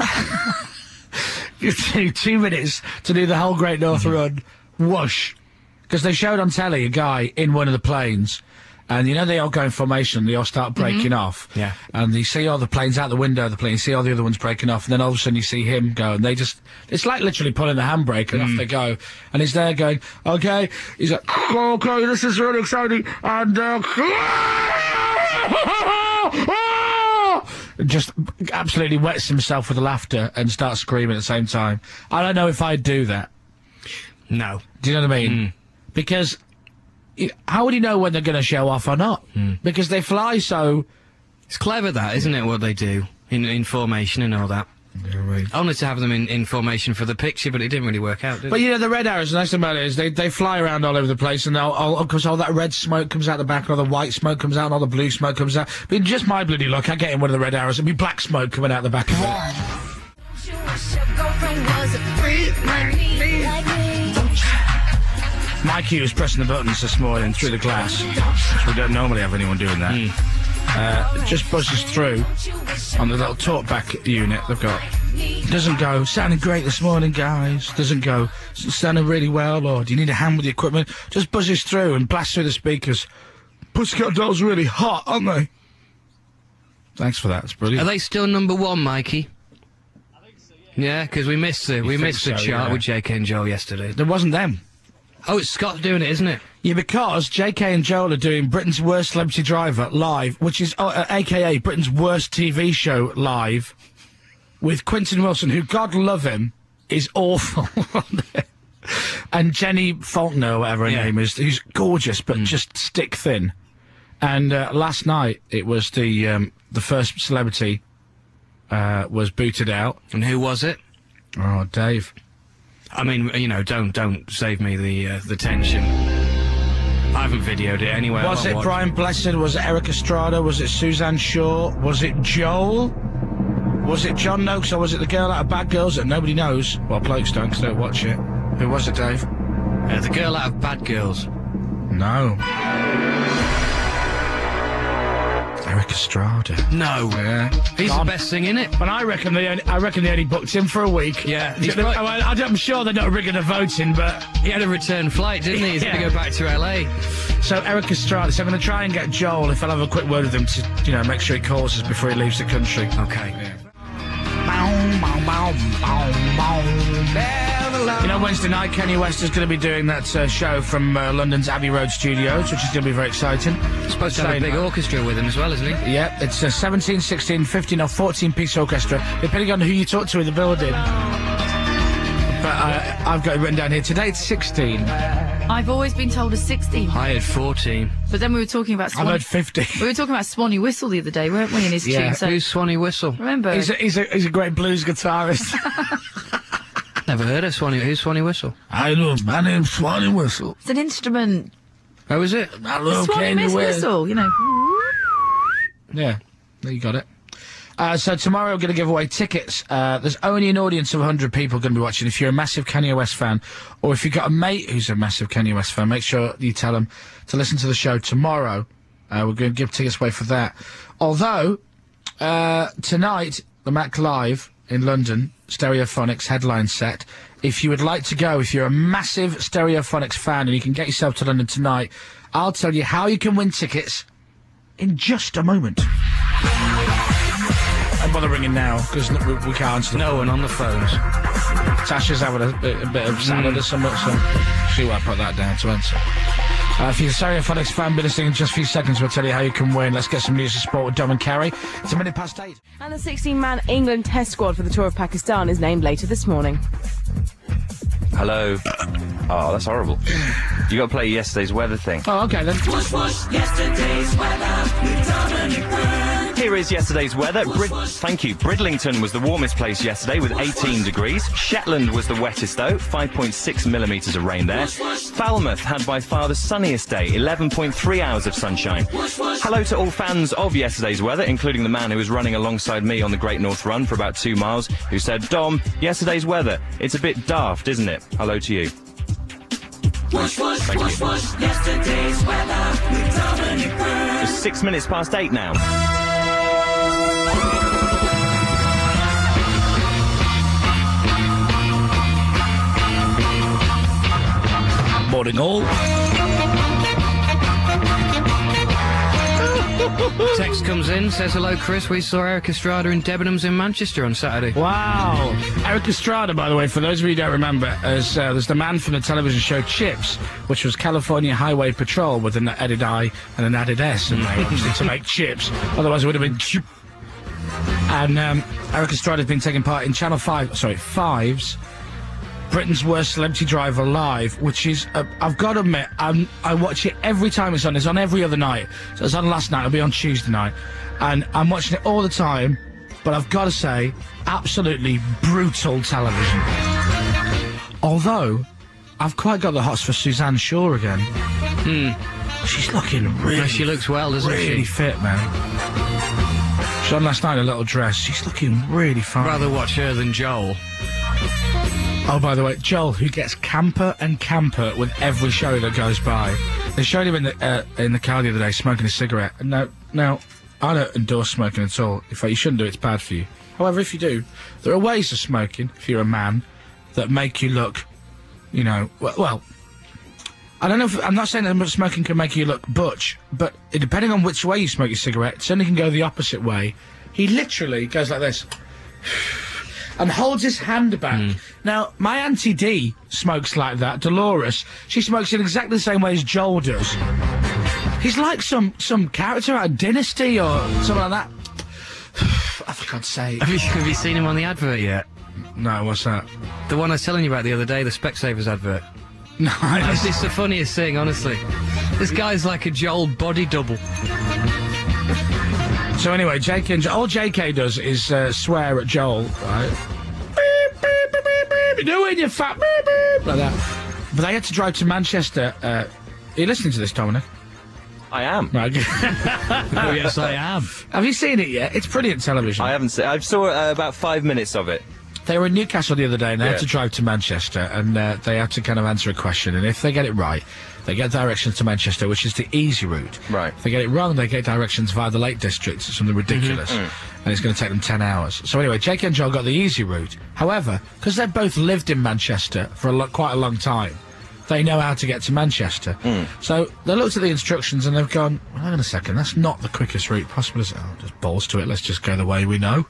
You take two minutes to do the whole Great North Run. Whoosh. Because they showed on telly a guy in one of the planes, and you know they all go in formation, they all start breaking off. Yeah. And you see all the planes out the window of the plane, you see all the other ones breaking off, and then all of a sudden you see him go, and they just, it's like literally pulling the handbrake, and off they go. And he's there going, okay, he's like, okay, this is really exciting, and uh, just absolutely wets himself with laughter and starts screaming at the same time. I don't know if I'd do that. No. Do you know what I mean? Because y- how would you know when they're going to show off or not? Because they fly so... It's clever, that, isn't it, what they do in, in formation and all that. I wanted to have them in, in formation for the picture, but it didn't really work out, did But it? you know, the Red Arrows, the nice thing about it is they, they fly around all over the place, and of course all that red smoke comes out the back, and all the white smoke comes out, and all the blue smoke comes out. But just my bloody luck, I get in one of the Red Arrows, and be black smoke coming out the back of it. Mikey was pressing the buttons this morning through the glass. We don't normally have anyone doing that. Mm. Uh, it just buzzes through on the little talkback unit they've got. Doesn't go, sounding great this morning, guys. Doesn't go, sounding really well, or do you need a hand with the equipment? Just buzzes through and blasts through the speakers. Pussycat Dolls are really hot, aren't they? Thanks for that, it's brilliant. Are they still number one, Mikey? I think so, yeah. Yeah, because we missed it. We think missed the so, chart yeah. with J K and Joel yesterday. There wasn't them. Oh, it's Scott doing it, isn't it? Yeah, because J K and Joel are doing Britain's Worst Celebrity Driver live, which is, uh, uh, a k a. Britain's Worst T V Show live, with Quentin Wilson, who, God love him, is awful. And Jenny Faulkner, or whatever her Yeah. name is, who's gorgeous, but Mm. just stick thin. And uh, last night, it was the um, the first celebrity uh, was booted out. And who was it? Oh, Dave. I mean, you know, don't don't save me the uh, the tension. I haven't videoed it anyway. I Was won't it watch Brian Blessed? Was it Eric Estrada? Was it Suzanne Shaw? Was it Joel? Was it John Noakes, or was it the girl out of Bad Girls that nobody knows? Well, blokes don't, 'cause they don't watch it. Who was it, Dave? Uh, the girl out of Bad Girls. No. Eric Estrada. No. Yeah. He's Gone. the best thing in it. But I reckon they only, I reckon they only booked him for a week. Yeah. He's He's probably- I, I, I'm sure they're not rigging the voting, but He had a return flight, didn't he? He's Yeah. going to go back to L A. so Eric Estrada. So I'm going to try and get Joel, if I'll have a quick word with him, to you know make sure he calls us before he leaves the country. Okay. You know, Wednesday night, Kanye West is going to be doing that uh, show from uh, London's Abbey Road Studios, which is going to be very exciting. Supposed to have a Saying big that. orchestra with him as well, isn't he? Yeah, it's a seventeen, sixteen, fifteen or fourteen piece orchestra, depending on who you talk to in the building. But uh, I've got it written down here. Today it's sixteen. I've always been told a sixteen. I had fourteen. But then we were talking about I've Swan- heard fifty. we were talking about Swanee Whistle the other day, weren't we, in his Yeah. tune? So Who's Swanee Whistle? remember, He's a, he's, a, he's a great blues guitarist. Never heard of Swanee. Who's Swanee Whistle? I know, my name's Swanee Whistle. it's an instrument. Oh, is it? I love Swanee Kanye Miss West. Whistle, you know. Yeah, there you got it. Uh, so tomorrow we're going to give away tickets. Uh, there's only an audience of one hundred people going to be watching. If you're a massive Kanye West fan, or if you've got a mate who's a massive Kanye West fan, make sure you tell them to listen to the show tomorrow. Uh, we're going to give tickets away for that. Although, uh, tonight, the Mac Live in London, Stereophonics headline set. If you would like to go, if you're a massive Stereophonics fan and you can get yourself to London tonight, I'll tell you how you can win tickets in just a moment. I'd bother ringing now, because we, we can't answer the No phone. one on the phones. Tasha's having a, bit- a bit of salad or something, so see what I put that down to answer. Uh, if you're a Stereophonics fan, be listening in just a few seconds. We'll tell you how you can win. Let's get some news and sport with Dom and Kerry. It's a minute past eight. And the sixteen-man England Test squad for the tour of Pakistan is named later this morning. Hello. Oh, that's horrible. You got to play yesterday's weather thing. Oh, okay then. Here is yesterday's weather. Brid- Thank you. Bridlington was the warmest place yesterday with eighteen degrees. Shetland was the wettest though, five point six millimetres of rain there. Falmouth had by far the sunniest day, eleven point three hours of sunshine. Hello to all fans of yesterday's weather, including the man who was running alongside me on the Great North Run for about two miles, who said, Dom, yesterday's weather, it's a bit daft, isn't it? Hello to you. Thank you. It's six minutes past eight now. Morning all. Text comes in, says, hello, Chris. We saw Eric Estrada in Debenhams in Manchester on Saturday. Wow. Eric Estrada, by the way, for those of you who don't remember, is, uh, there's the man from the television show Chips, which was California Highway Patrol with an added I and an added S, and they obviously to make chips. Otherwise it would have been chip. And um, Eric Estrada has been taking part in Channel five, sorry, five's Britain's Worst Celebrity Driver Live, which is, uh, I've got to admit, I'm, I watch it every time it's on. It's on every other night. So it's on last night, it'll be on Tuesday night. And I'm watching it all the time, but I've got to say, absolutely brutal television. Although, I've quite got the hots for Suzanne Shaw again. Hmm. She's looking really... No, she looks well, doesn't really she? fit, man. She's on last night in a little dress. She's looking really fine. I'd rather watch her than Joel. Oh, by the way, Joel, who gets camper and camper with every show that goes by. They showed him in the uh, in the car the other day smoking a cigarette. And no, no, I don't endorse smoking at all. In fact, you shouldn't do it. It's bad for you. However, if you do, there are ways of smoking, if you're a man, that make you look, you know, well, well I don't know if, I'm not saying that smoking can make you look butch, but depending on which way you smoke your cigarette, it certainly can go the opposite way. He literally goes like this. And holds his hand back. Mm. Now, my Auntie D smokes like that, Dolores. She smokes in exactly the same way as Joel does. He's like some some character out of Dynasty or something like that. Oh, for God's sake. Have you, have you seen him on the advert yet? No, what's that? The one I was telling you about the other day, the Specsavers advert. No, it's, it's the funniest thing, honestly. This guy's like a Joel body double. So anyway, J K and all J K does is uh, swear at Joel, right? Beep, beep, beep, beep, beep, doing you fat beep, beep, like that. But they had to drive to Manchester. Uh, are you listening to this, Dominic? I am. Right. Oh yes, I am. Have you seen it yet? It's brilliant television. I haven't seen. I saw uh, about five minutes of it. They were in Newcastle the other day, and they yeah. had to drive to Manchester, and uh, they had to kind of answer a question, and if they get it right, they get directions to Manchester, which is the easy route. Right. If they get it wrong, they get directions via the Lake District, something ridiculous, mm-hmm. and it's going to take them ten hours. So anyway, Jake and Joel got the easy route. However, because they've both lived in Manchester for a lo- quite a long time, they know how to get to Manchester. Mm. So they looked at the instructions and they've gone, well, hang on a second, that's not the quickest route possible, is it? Oh, just balls to it, let's just go the way we know.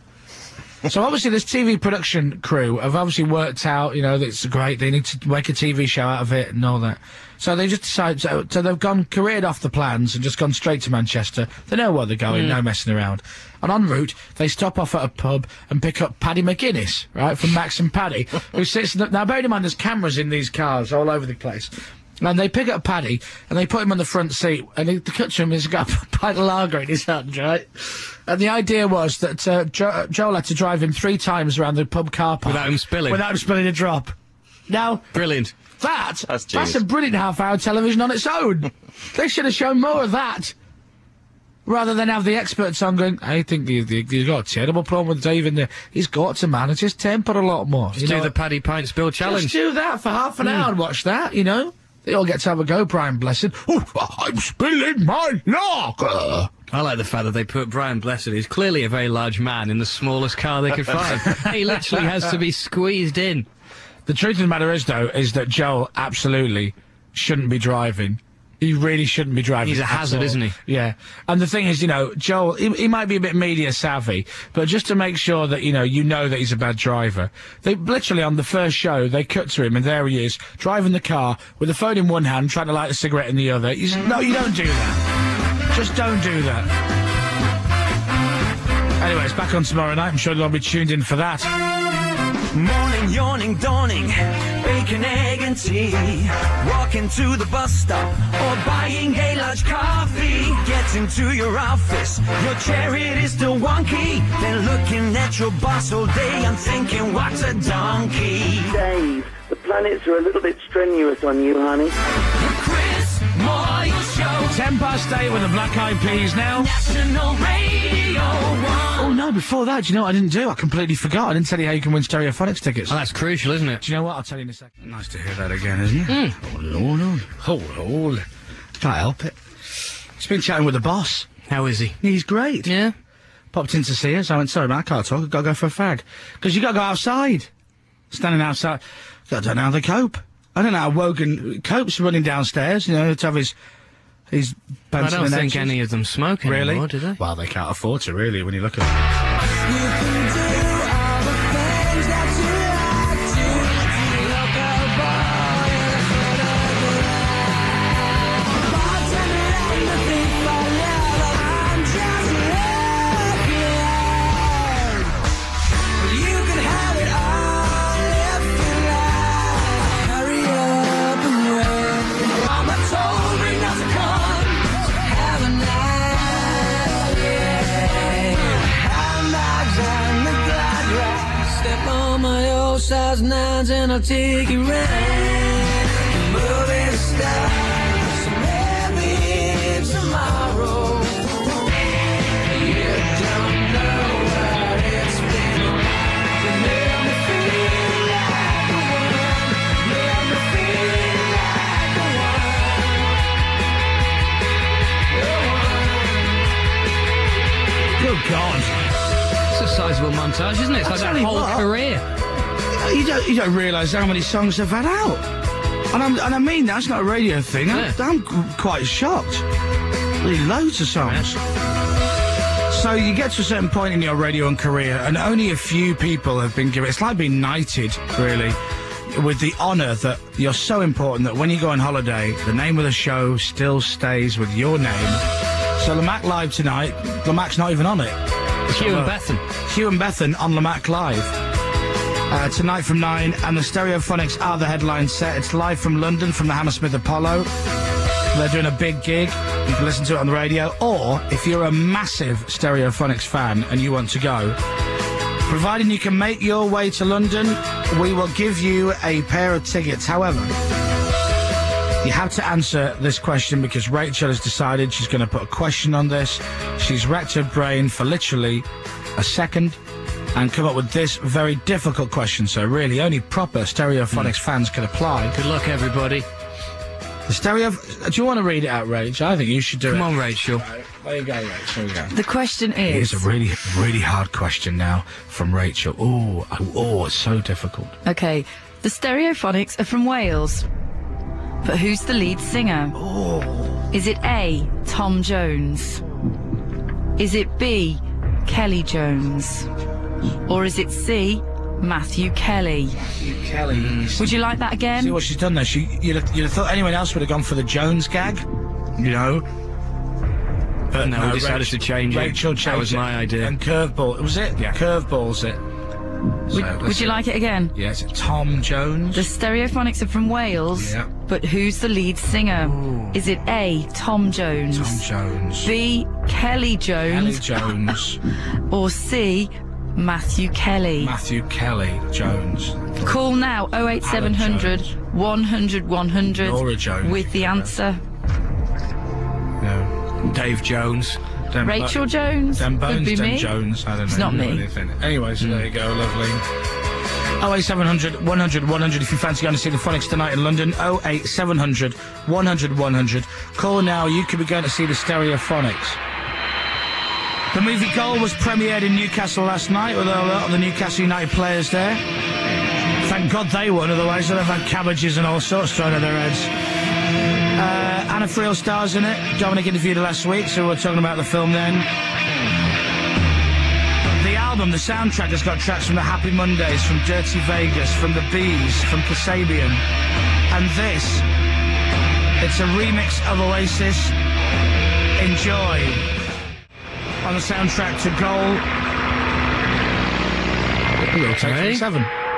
So obviously this T V production crew have obviously worked out, you know, that it's great, they need to make a T V show out of it and all that. So they just decided, so, so they've gone, careered off the plans and just gone straight to Manchester. They know where they're going, mm. no messing around. And en route, they stop off at a pub and pick up Paddy McGuinness, right, from Max and Paddy, who sits in the, now bearing in mind there's cameras in these cars all over the place. And they pick up Paddy, and they put him on the front seat, and they cut to him, he's got a pint of lager in his hand, right? And the idea was that uh, jo- Joel had to drive him three times around the pub car park. Without him spilling? Without him spilling a drop. Now... Brilliant. That, that's, that's a brilliant half-hour television on its own. They should have shown more of that. Rather than have the experts on going, I think you, you, you've got a terrible problem with Dave in there. He's got to manage his temper a lot more. Just you do know? the Paddy Pint Spill Challenge. Just do that for half an mm. hour and watch that, you know? They all get to have a go, Brian Blessed. Oh, I'm spilling my lager! I like the fact that they put Brian Blessed, who's clearly a very large man, in the smallest car they could find. He literally has to be squeezed in. The truth of the matter is, though, is that Joel absolutely shouldn't be driving. He really shouldn't be driving. He's a hazard, isn't he? Yeah. And the thing is, you know, Joel, he, he might be a bit media savvy, but just to make sure that, you know, you know that he's a bad driver, they literally, on the first show, they cut to him, and there he is, driving the car, with the phone in one hand, trying to light a cigarette in the other. He's, no, you don't do that. Just don't do that. Anyway, it's back on tomorrow night. I'm sure you'll all be tuned in for that. Morning, yawning, dawning, bacon, egg and tea. Walking to the bus stop or buying a large coffee. Getting to your office, your chair it is still wonky. Then looking at your boss all day, I'm thinking what a donkey. Dave, the planets are a little bit strenuous on you, honey. The Chris Moyle Show. Ten past eight with the Black Eyed Peas now. National Radio one. Oh no, before that, do you know what I didn't do? I completely forgot. I didn't tell you how you can win Stereophonics tickets. Oh, that's crucial, isn't it? Do you know what? I'll tell you in a second. Nice to hear that again, isn't it? Mm. Oh, Lord, oh, Lord. Can't help it. Just been chatting with the boss. How is he? He's great. Yeah? Popped in to see us. I went, sorry, man, I can't talk. I've got to go for a fag. Because you got to go outside. Standing outside. I don't know how they cope. I don't know how Wogan copes running downstairs, you know, to have his... His I don't think any of them smoke really? anymore, do they? Well, they can't afford to, really, when you look at it. You can do all the things that you like to. Look at boy in a photograph. Bartender and the thief I love, I'm just looking. You can have it all if you like. Hurry up and wait. Mama told me not to come. Have a night, yeah. Handbags and the glide ride. Step on my old size nines and I'll take you round. Movie star, so maybe tomorrow. You don't know. realise, isn't it? It's I'll like tell that you whole what. career. You don't, you don't realise how many songs they've had out. And, I'm, and I mean, that's not a radio thing. I'm, Yeah. I'm qu- quite shocked. Really, loads of songs. So you get to a certain point in your radio and career, and only a few people have been given... It's like being knighted, really, with the honour that you're so important that when you go on holiday, the name of the show still stays with your name. So Lamac Live tonight, Lamac's not even on it. Hugh and So, uh, Bethan. Hugh and Bethan on Lamac Live. Uh, tonight from nine, and the Stereophonics are the headline set. It's live from London, from the Hammersmith Apollo. They're doing a big gig. You can listen to it on the radio, or if you're a massive Stereophonics fan and you want to go, providing you can make your way to London, we will give you a pair of tickets. However, you have to answer this question because Rachel has decided she's going to put a question on this. She's racked her brain for literally a second and come up with this very difficult question. So really, only proper Stereophonics fans can apply. Good luck, everybody. The stereo... Do you want to read it out, Rachel? I think you should do Come it. on, Rachel. Right, there you go, Rachel. Here we go. The question is... Here's a really, really hard question now from Rachel. Oh, oh, oh, it's so difficult. Okay, the Stereophonics are from Wales. But who's the lead singer? Oh. Is it A, Tom Jones? Is it B, Kelly Jones? Or is it C, Matthew Kelly? Matthew Kelly. Mm. Would you like that again? See what she's done there? She, you'd, have, you'd have thought anyone else would have gone for the Jones gag, you know? But No, we decided Rachel, to change it. Rachel That changed was it. my idea. And curveball. Was it? Yeah. Curveball's it. Would, So, would you like it again? Yes, yeah, Tom Jones. The Stereophonics are from Wales. Yeah. But who's the lead singer? Ooh. Is it A, Tom Jones? Tom Jones. B, Kelly Jones? Kelly Jones. Or C, Matthew Kelly? Matthew Kelly Jones. Call now oh eight seven hundred, one hundred, one hundred Laura Jones. with the answer. No. Dave Jones. Dem- Rachel Jones? Dem Bones, Could be Dem me. Jones. I don't know. It's not me. Anything. Anyway, so there you go, lovely. oh eight seven hundred, one hundred, one hundred if you fancy going to see the Phonics tonight in London. oh eight seven hundred, one hundred, one hundred. Call now, you could be going to see the Stereophonics. The movie Goal was premiered in Newcastle last night with a lot of the Newcastle United players there. Thank God they won, otherwise they'd have had cabbages and all sorts thrown at their heads. Uh, Anna Friel stars in it. Dominic interviewed her last week, so we're talking about the film then. The album, the soundtrack, has got tracks from the Happy Mondays, from Dirty Vegas, from the Bees, from Kasabian. And this, it's a remix of Oasis. Enjoy. On the soundtrack to Goal. We'll take Okay. seven.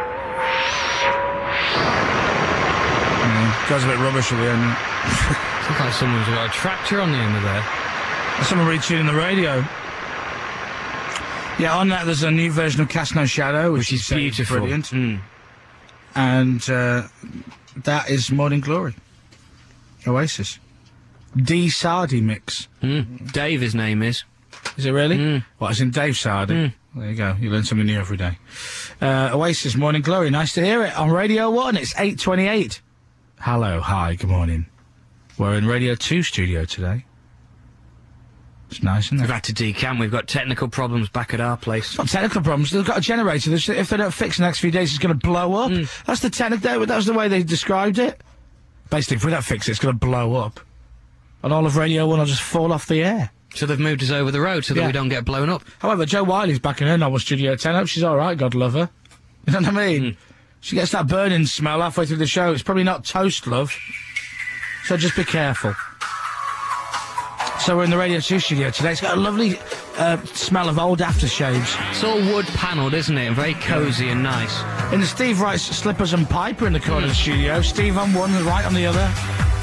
Mm, goes a bit rubbish at the end. Looks like someone's got a tractor on the end of there. Someone retuning the radio. Yeah, on that there's a new version of Cast No Shadow, which, Which is uh, beautiful. brilliant. Mm. And uh, that is Morning Glory. Oasis. D Sardi mix. Mm. Dave, his name is. Is it really? Mm. What, as in Dave Sardi? Mm. There you go. You learn something new every day. Uh, Oasis, Morning Glory. Nice to hear it on Radio one. It's eight twenty-eight. Hello, hi, good morning. We're in Radio two studio today. It's nice, isn't it? We've had to decamp. We've got technical problems back at our place. Not technical problems. They've got a generator. There's- If they don't fix in the next few days, it's going to blow up. Mm. That's the technical. That was the way they described it. Basically, if we don't fix it, it's going to blow up, and all of Radio One will just fall off the air. So they've moved us over the road so that Yeah. we don't get blown up. However, Joe Wiley's back in her novel Studio ten. I hope she's all right. God love her. You know what I mean? Mm. She gets that burning smell halfway through the show. It's probably not toast, love. So just be careful. So we're in the Radio two studio today. It's got a lovely uh, smell of old aftershaves. It's all wood panelled, isn't it? And very cosy and nice. In the Steve Wright's Slippers and Piper in the corner of the studio. Steve on one, Wright on the other.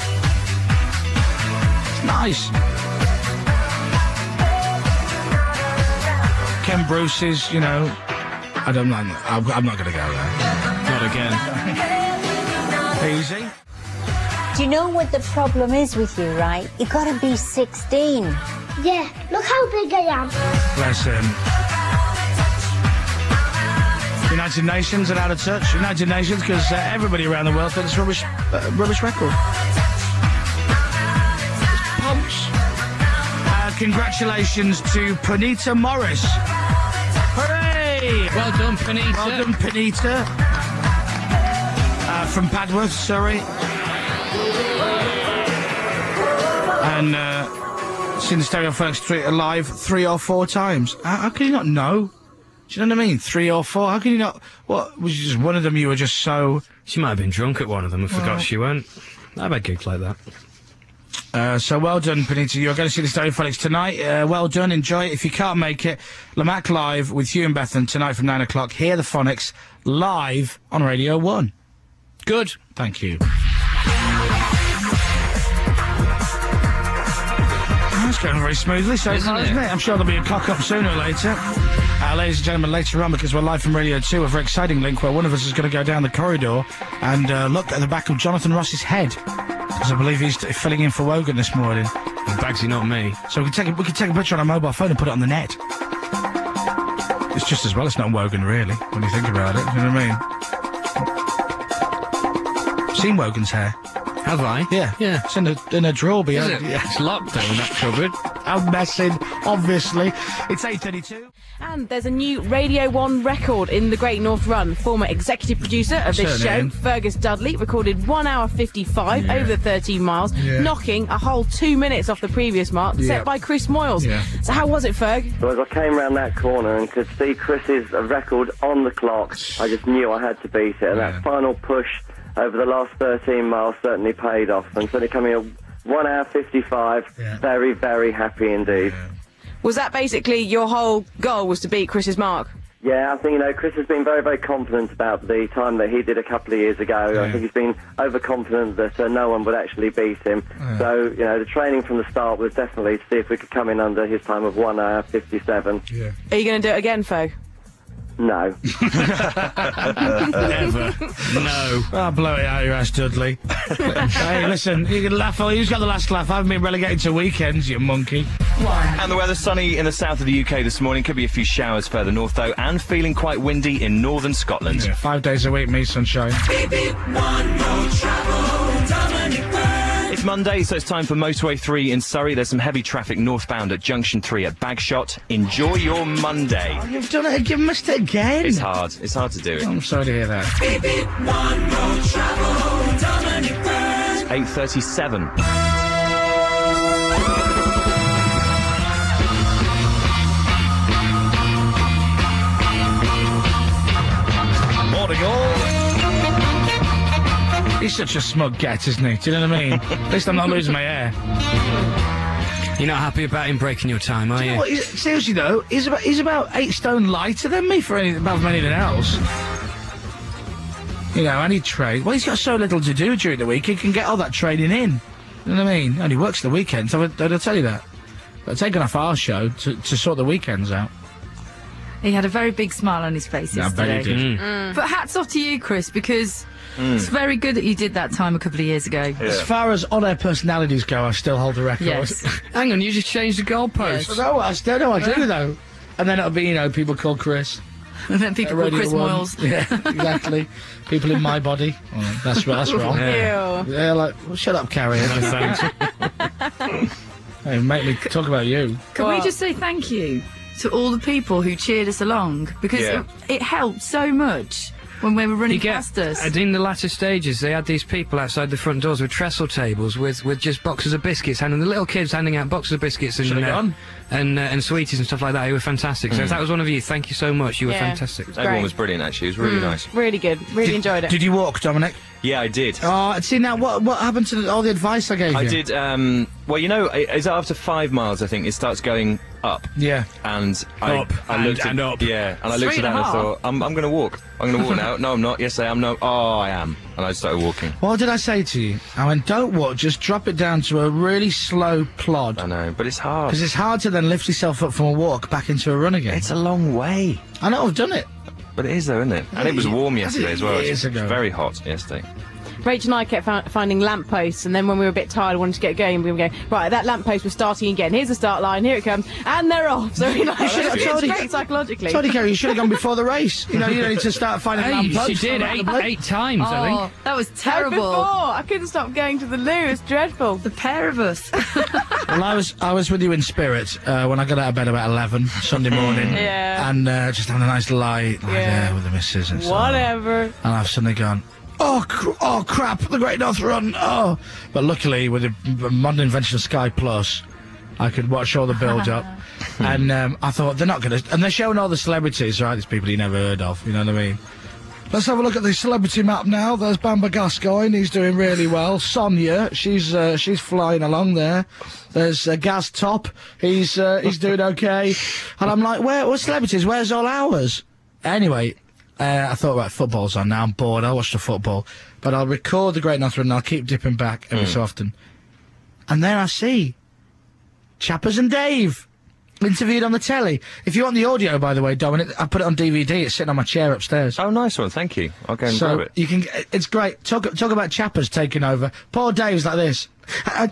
It's nice. Ken Bruce's, you know... I don't know. I'm, I'm not going to go there. Not again. Easy. Do you know what the problem is with you, right? You gotta be sixteen. Yeah, look how big I am. Bless him. United Nations are out of touch. United Nations, because uh, everybody around the world thinks it's rubbish, uh, rubbish record. It's pumps. Uh, congratulations to Panita Morris. Hooray! Hey! Well done, Panita. Well done, Panita. Uh, from Padworth, Surrey. And uh, seen the Stereophonics three live three or four times. How, how can you not know? Do you know what I mean? Three or four? How can you not? What, was just one of them you were just so... She might have been drunk at one of them and forgot Well. she weren't. I've had gigs like that. Uh, so well done, Panita. You're going to see the Stereophonics tonight. Uh, well done. Enjoy it. If you can't make it, Lamac Live with Hugh and Bethan tonight from nine o'clock. Hear the Phonics live on Radio one. Good. Thank you. That's going very smoothly so Isn't far, it? isn't it? I'm sure there'll be a cock-up sooner or later. Uh, ladies and gentlemen, later on, because we're live from Radio two, a very exciting link where one of us is going to go down the corridor and uh, look at the back of Jonathan Ross's head. Because I believe he's t- filling in for Wogan this morning. Bagsy, not me. So we can take a, we can take a picture on our mobile phone and put it on the net. It's just as well it's not Wogan, really, when you think about it. You know what I mean? Seen Wogan's hair? Have I? Yeah. Yeah. It's in a, in a drawer behind. Is it? Yeah. It's locked though in that cupboard. I'm messing, obviously. It's eight thirty-two. And there's a new Radio one record in the Great North Run. Former executive producer of this Certainly. show, Fergus Dudley, recorded one hour fifty-five Yeah. over the thirteen miles, Yeah. knocking a whole two minutes off the previous mark, Yeah. set by Chris Moyles. Yeah. So how was it, Ferg? So as I came round that corner and could see Chris's record on the clock, I just knew I had to beat it. And that final push over the last thirteen miles certainly paid off. And certainly coming at one hour fifty-five, very, very happy indeed. Was that basically your whole goal, was to beat Chris's mark? Yeah, I think, you know, Chris has been very, very confident about the time that he did a couple of years ago. I think he's been overconfident that uh, no one would actually beat him. Yeah. So, you know, the training from the start was definitely to see if we could come in under his time of one hour fifty-seven. Yeah. Are you going to do it again, Ferg? No. Never. No. Oh, blow it out of your ass, Dudley. Hey, listen, you can laugh. Who's got the last laugh? I haven't been relegated to weekends, you monkey. And the weather sunny in the south of the U K this morning. Could be a few showers further north, though, and feeling quite windy in northern Scotland. Yeah, five days a week, me, sunshine. It's Monday, so it's time for Motorway three in Surrey. There's some heavy traffic northbound at Junction three at Bagshot. Enjoy your Monday. Oh, you've done it. You've missed it again. It's hard. It's hard to do it. I'm sorry to hear that. It's eight thirty-seven. Morning, all. He's such a smug get, isn't he? Do you know what I mean? At least I'm not losing my hair. You're not happy about him breaking your time, are Do you you? know what, he's- seriously though, he's about he's about eight stone lighter than me for any, above anything else. You know, and he train. Well, he's got so little to do during the week. He can get all that training in. You know what I mean? And he works the weekends. So did I tell you that? They're taking off our show to, to sort the weekends out. He had a very big smile on his face Yeah, I bet yesterday. he did. Mm. But hats off to you, Chris, because Mm. it's very good that you did that time a couple of years ago. As far as on-air personalities go, I still hold the record. Yes. Hang on, you just changed the goalpost. No, I still know I do though. And then it'll be, you know, people called Chris. And then people At call Chris Radio one. Moyles. Yeah, exactly. People in my body. Oh, that's that's wrong. Yeah. Yeah, like, well, shut up, Carrie. No thanks. Hey, make me talk about you. Can we just say thank you to all the people who cheered us along? Because Yeah. it, it helped so much when we were running You get, past us. and in the latter stages, they had these people outside the front doors with trestle tables with, with just boxes of biscuits, handing the little kids handing out boxes of biscuits and Should've uh, gone. and, uh, and sweeties and stuff like that. Who were fantastic. So Mm. if that was one of you, thank you so much. You were Yeah, fantastic. it was Everyone great. was brilliant, actually. It was really Mm, nice. Really good. Really enjoyed it. Did you walk, Dominic? Yeah, I did. Oh, see now what what happened to the, all the advice I gave I you? did, um, well, you know, i- is that after five miles, I think, it starts going up. Yeah. And I, Up I and- looked at, and up. Yeah, and I looked Three at and that a and I half. thought, I'm, I'm going to walk. I'm going to walk now. No, I'm not. Yes, I am. No. Oh, I am. And I started walking. What did I say to you? I went, don't walk, just drop it down to a really slow plod. I know, but it's hard. Because it's hard to then lift yourself up from a walk back into a run again. It's a long way. I know, I've done it. But it is, though, isn't it? And it was warm yesterday as well. It Years was ago. very hot yesterday. Rachel and I kept fi- finding lampposts, and then when we were a bit tired, wanted to get going, we were going, right, that lamppost was starting again. Here's the start line, here it comes, and they're off. So we like, I should have it's told you- great psychologically. Sorry, Kerry, you should have gone before the race. You know, you need to start finding Hey, lampposts. she did around eight, the block. eight times, I Oh, think. that was No, terrible. before. I couldn't stop going to the loo. It's dreadful. The pair of us. Well, I was I was with you in spirit uh, when I got out of bed about eleven Sunday morning. Yeah. And uh, just having a nice lie, lie Yeah. there with the missus and so. Whatever. And I've suddenly gone, oh, cr- oh crap, the Great North Run, oh. But luckily, with the modern invention of Sky Plus, I could watch all the build-up. And um, I thought, they're not going to... And they're showing all the celebrities, right? These people you never heard of, you know what I mean? Let's have a look at the celebrity map now. There's Bamba Gascoigne, he's doing really well. Sonia, she's uh, she's flying along there. There's uh, Gaz Top, he's uh, he's doing okay. And I'm like, where, what celebrities, where's all ours? Anyway, uh, I thought, right, football's on now, I'm bored, I'll watch the football. But I'll record the Great North Run and I'll keep dipping back every Mm. so often. And there I see Chappers and Dave interviewed on the telly. If you want the audio, by the way, Dominic, I put it on D V D. It's sitting on my chair upstairs. Oh, nice one. Thank you. I'll go and so grab it. you can. It's great. Talk talk about Chappers taking over. Poor Dave's like this. Uh,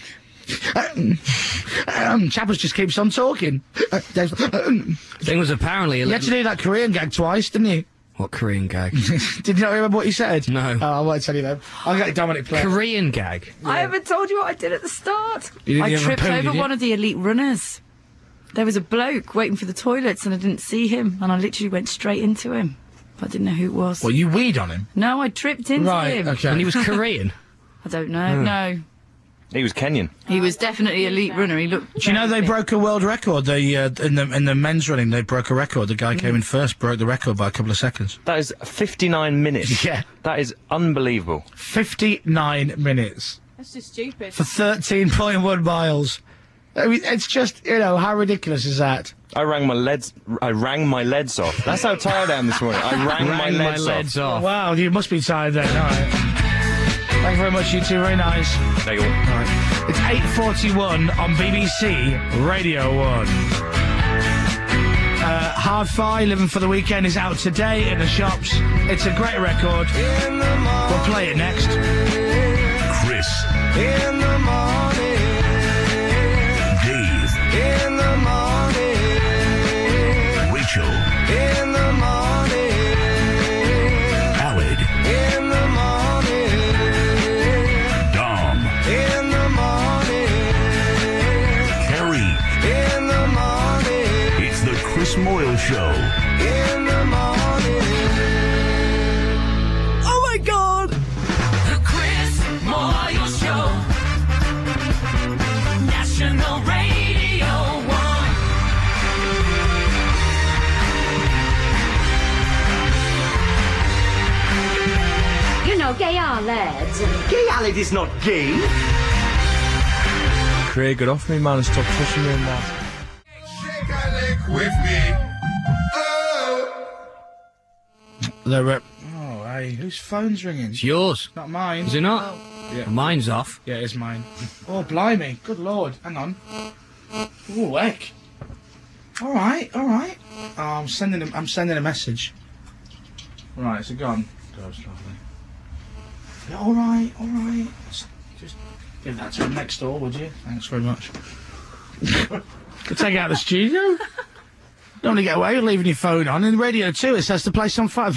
um, Chappers just keeps on talking. Uh, Dave's, uh, Thing was apparently... you had to do that Korean gag twice, didn't you? What Korean gag? Did you not remember what you said? No. Oh, I won't tell you then. I'll get Dominic play. Korean gag? I haven't told you what I did at the start. You didn't I give him a tripped poo, over did you? one of the elite runners. There was a bloke waiting for the toilets and I didn't see him and I literally went straight into him. But I didn't know who it was. Well, you weed on him? No, I tripped into Right, him. okay. And he was Korean? I don't know, Hmm. no. He was Kenyan. He was definitely elite runner. He looked... Do you know they broke a world record? They uh, in the in the men's running, they broke a record. The guy came in first, broke the record by a couple of seconds. That is fifty-nine minutes. Yeah. That is unbelievable. fifty-nine minutes That's just stupid. for thirteen point one miles. I mean, it's just, you know, how ridiculous is that? I rang my leads. I rang my leads off. That's how tired I am this morning. I rang, my, Rang my leads leads off. off. Wow, you must be tired then. All right. Thank you very much, you two. Very nice. There you go. All right. It's eight forty-one on B B C Radio one. Uh, Hard Fi, Living for the Weekend, is out today in the shops. It's a great record. We'll play it next. Chris. In the morning. Dave. In the morning. Rachel. In the morning. Aled. In the morning. Dom. In the morning. Carrie. In the morning. It's the Chris Moyle Show. In the morning. Oh my God! The Chris Moyle Show. National Radio one. You know, gay are lads. Gay Aled is not gay. Craig, get off me, man, and stop pushing me in that. Shake a leg with me. Oh. They're, uh, oh, hey, whose phone's ringing? It's yours. Not mine. Is it not? Yeah. Mine's off. Yeah, it's mine. Oh, blimey. Good lord. Hang on. Oh, heck. All right, all right. Oh, I'm sending a, I'm sending a message. Right, it's gone. Goes lovely. Yeah, all right, all right. Just, just give that to him next door, would you? Thanks very much. Could take it out of the studio. Don't want to get away with leaving your phone on. In the radio too, it says to play some fun.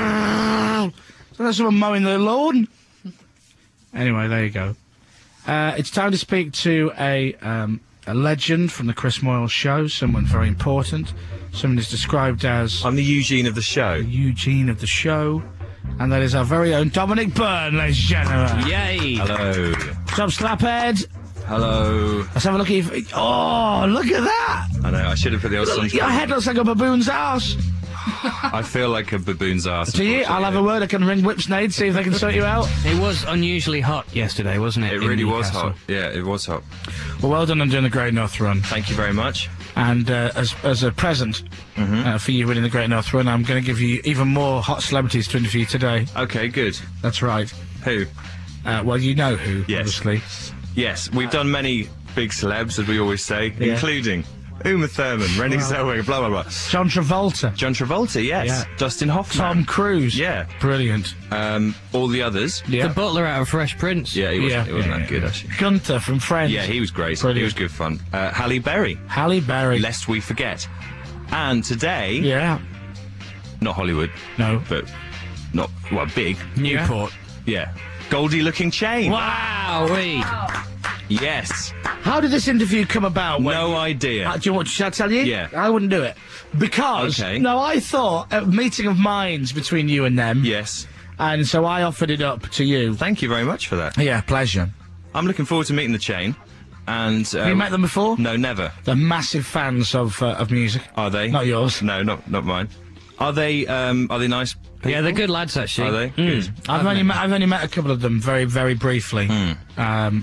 So that's someone mowing the lawn. Anyway, there you go. Uh, it's time to speak to a um, a legend from the Chris Moyle Show, someone very important, someone who's described as... I'm the Eugene of the show. Eugene of the show, and that is our very own Dominic Byrne, ladies and gentlemen. Yay! Hello. What's up, Slaphead? Hello. Let's have a look at your... Oh, look at that! I know, I should have put the old Look, sun's your head looks like a baboon's ass. I feel like a baboon's ass. Do you? I'll have a word. I can ring Whipsnade, see if they can sort you out. It was unusually hot yesterday, wasn't it? It in really was Newcastle? hot. Yeah, it was hot. Well, well done on doing the Great North Run. Thank you very much. And uh, as as a present Mm-hmm. uh, for you winning the Great North Run, I'm going to give you even more hot celebrities to interview today. Okay, good. That's right. Who? Uh, well, you know who, Yes. obviously. Yes, we've done many big celebs, as we always say, Yeah. including Uma Thurman, Renée Zellweger, blah, blah, blah. John Travolta. John Travolta, yes. Yeah. Dustin Hoffman. Tom Cruise. Yeah. Brilliant. Um, all the others. Yeah. The butler out of Fresh Prince. Yeah, he wasn't, Yeah. he wasn't Yeah, that good, yeah. actually. Gunther from Friends. Yeah, he was great. Brilliant. He was good fun. Uh, Halle Berry, Halle Berry. lest we forget. And today, Yeah. not Hollywood, No. but not, well, big. Newport. Yeah. Goldie looking chain. Wow! Yes. How did this interview come about? when No you- idea. Uh, do you want? Should I tell you? Yeah. I wouldn't do it because Okay. no, I thought a meeting of minds between you and them. Yes. And so I offered it up to you. Thank you very much for that. Yeah, pleasure. I'm looking forward to meeting the chain. And uh, Have you met them before? No, never. They're massive fans of uh, of music. Are they? Not yours. No, not not mine. Are they? Um, are they nice people? Yeah, they're good lads, actually. Are they? Mm. Good. I've only met, I've only met a couple of them very very briefly. Um, I'm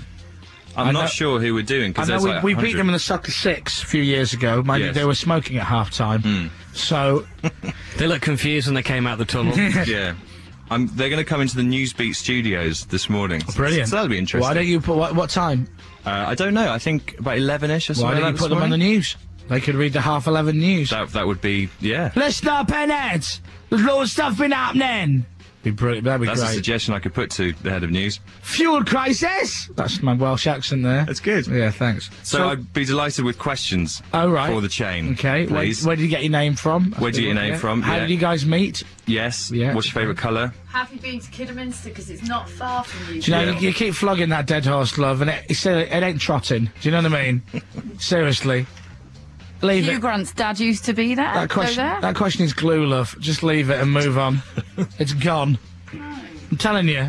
I not know- sure who we're doing I because know there's we, like we one beat hundred. them in the Soccer Six a few years ago. Mind you, Yes. they were smoking at half time. So They looked confused when they came out the tunnel. Yeah. I'm, they're going to come into the Newsbeat studios this morning. brilliant. So that'll be interesting. Why don't you put what, what time? Uh, I don't know. I think about eleven-ish or something Why don't like you that put this them on the morning. news? They could read the half eleven news. That, that would be, yeah. Listen up, Penheads! There's loads of stuff been happening! Be brilliant. That'd be That's a great. suggestion I could put to the head of news. Fuel crisis! That's my Welsh accent there. That's good. Yeah, thanks. So, I'd be delighted with questions oh, right. for the chain. Okay, where, please. where did you get your name from? Where did you get your name Yeah. from? How Yeah. did you guys meet? Yes. Yeah. What's your favourite colour? Have you been to Kidderminster? Because it's not far from you. Do you know, Yeah. you, you keep flogging that dead horse, love, and it, it, it ain't trotting. Do you know what I mean? Seriously. Leave Hugh it. Grant's dad used to be there. That question, Go there. that question is glue, love. Just leave it and move on. It's gone. I'm telling you.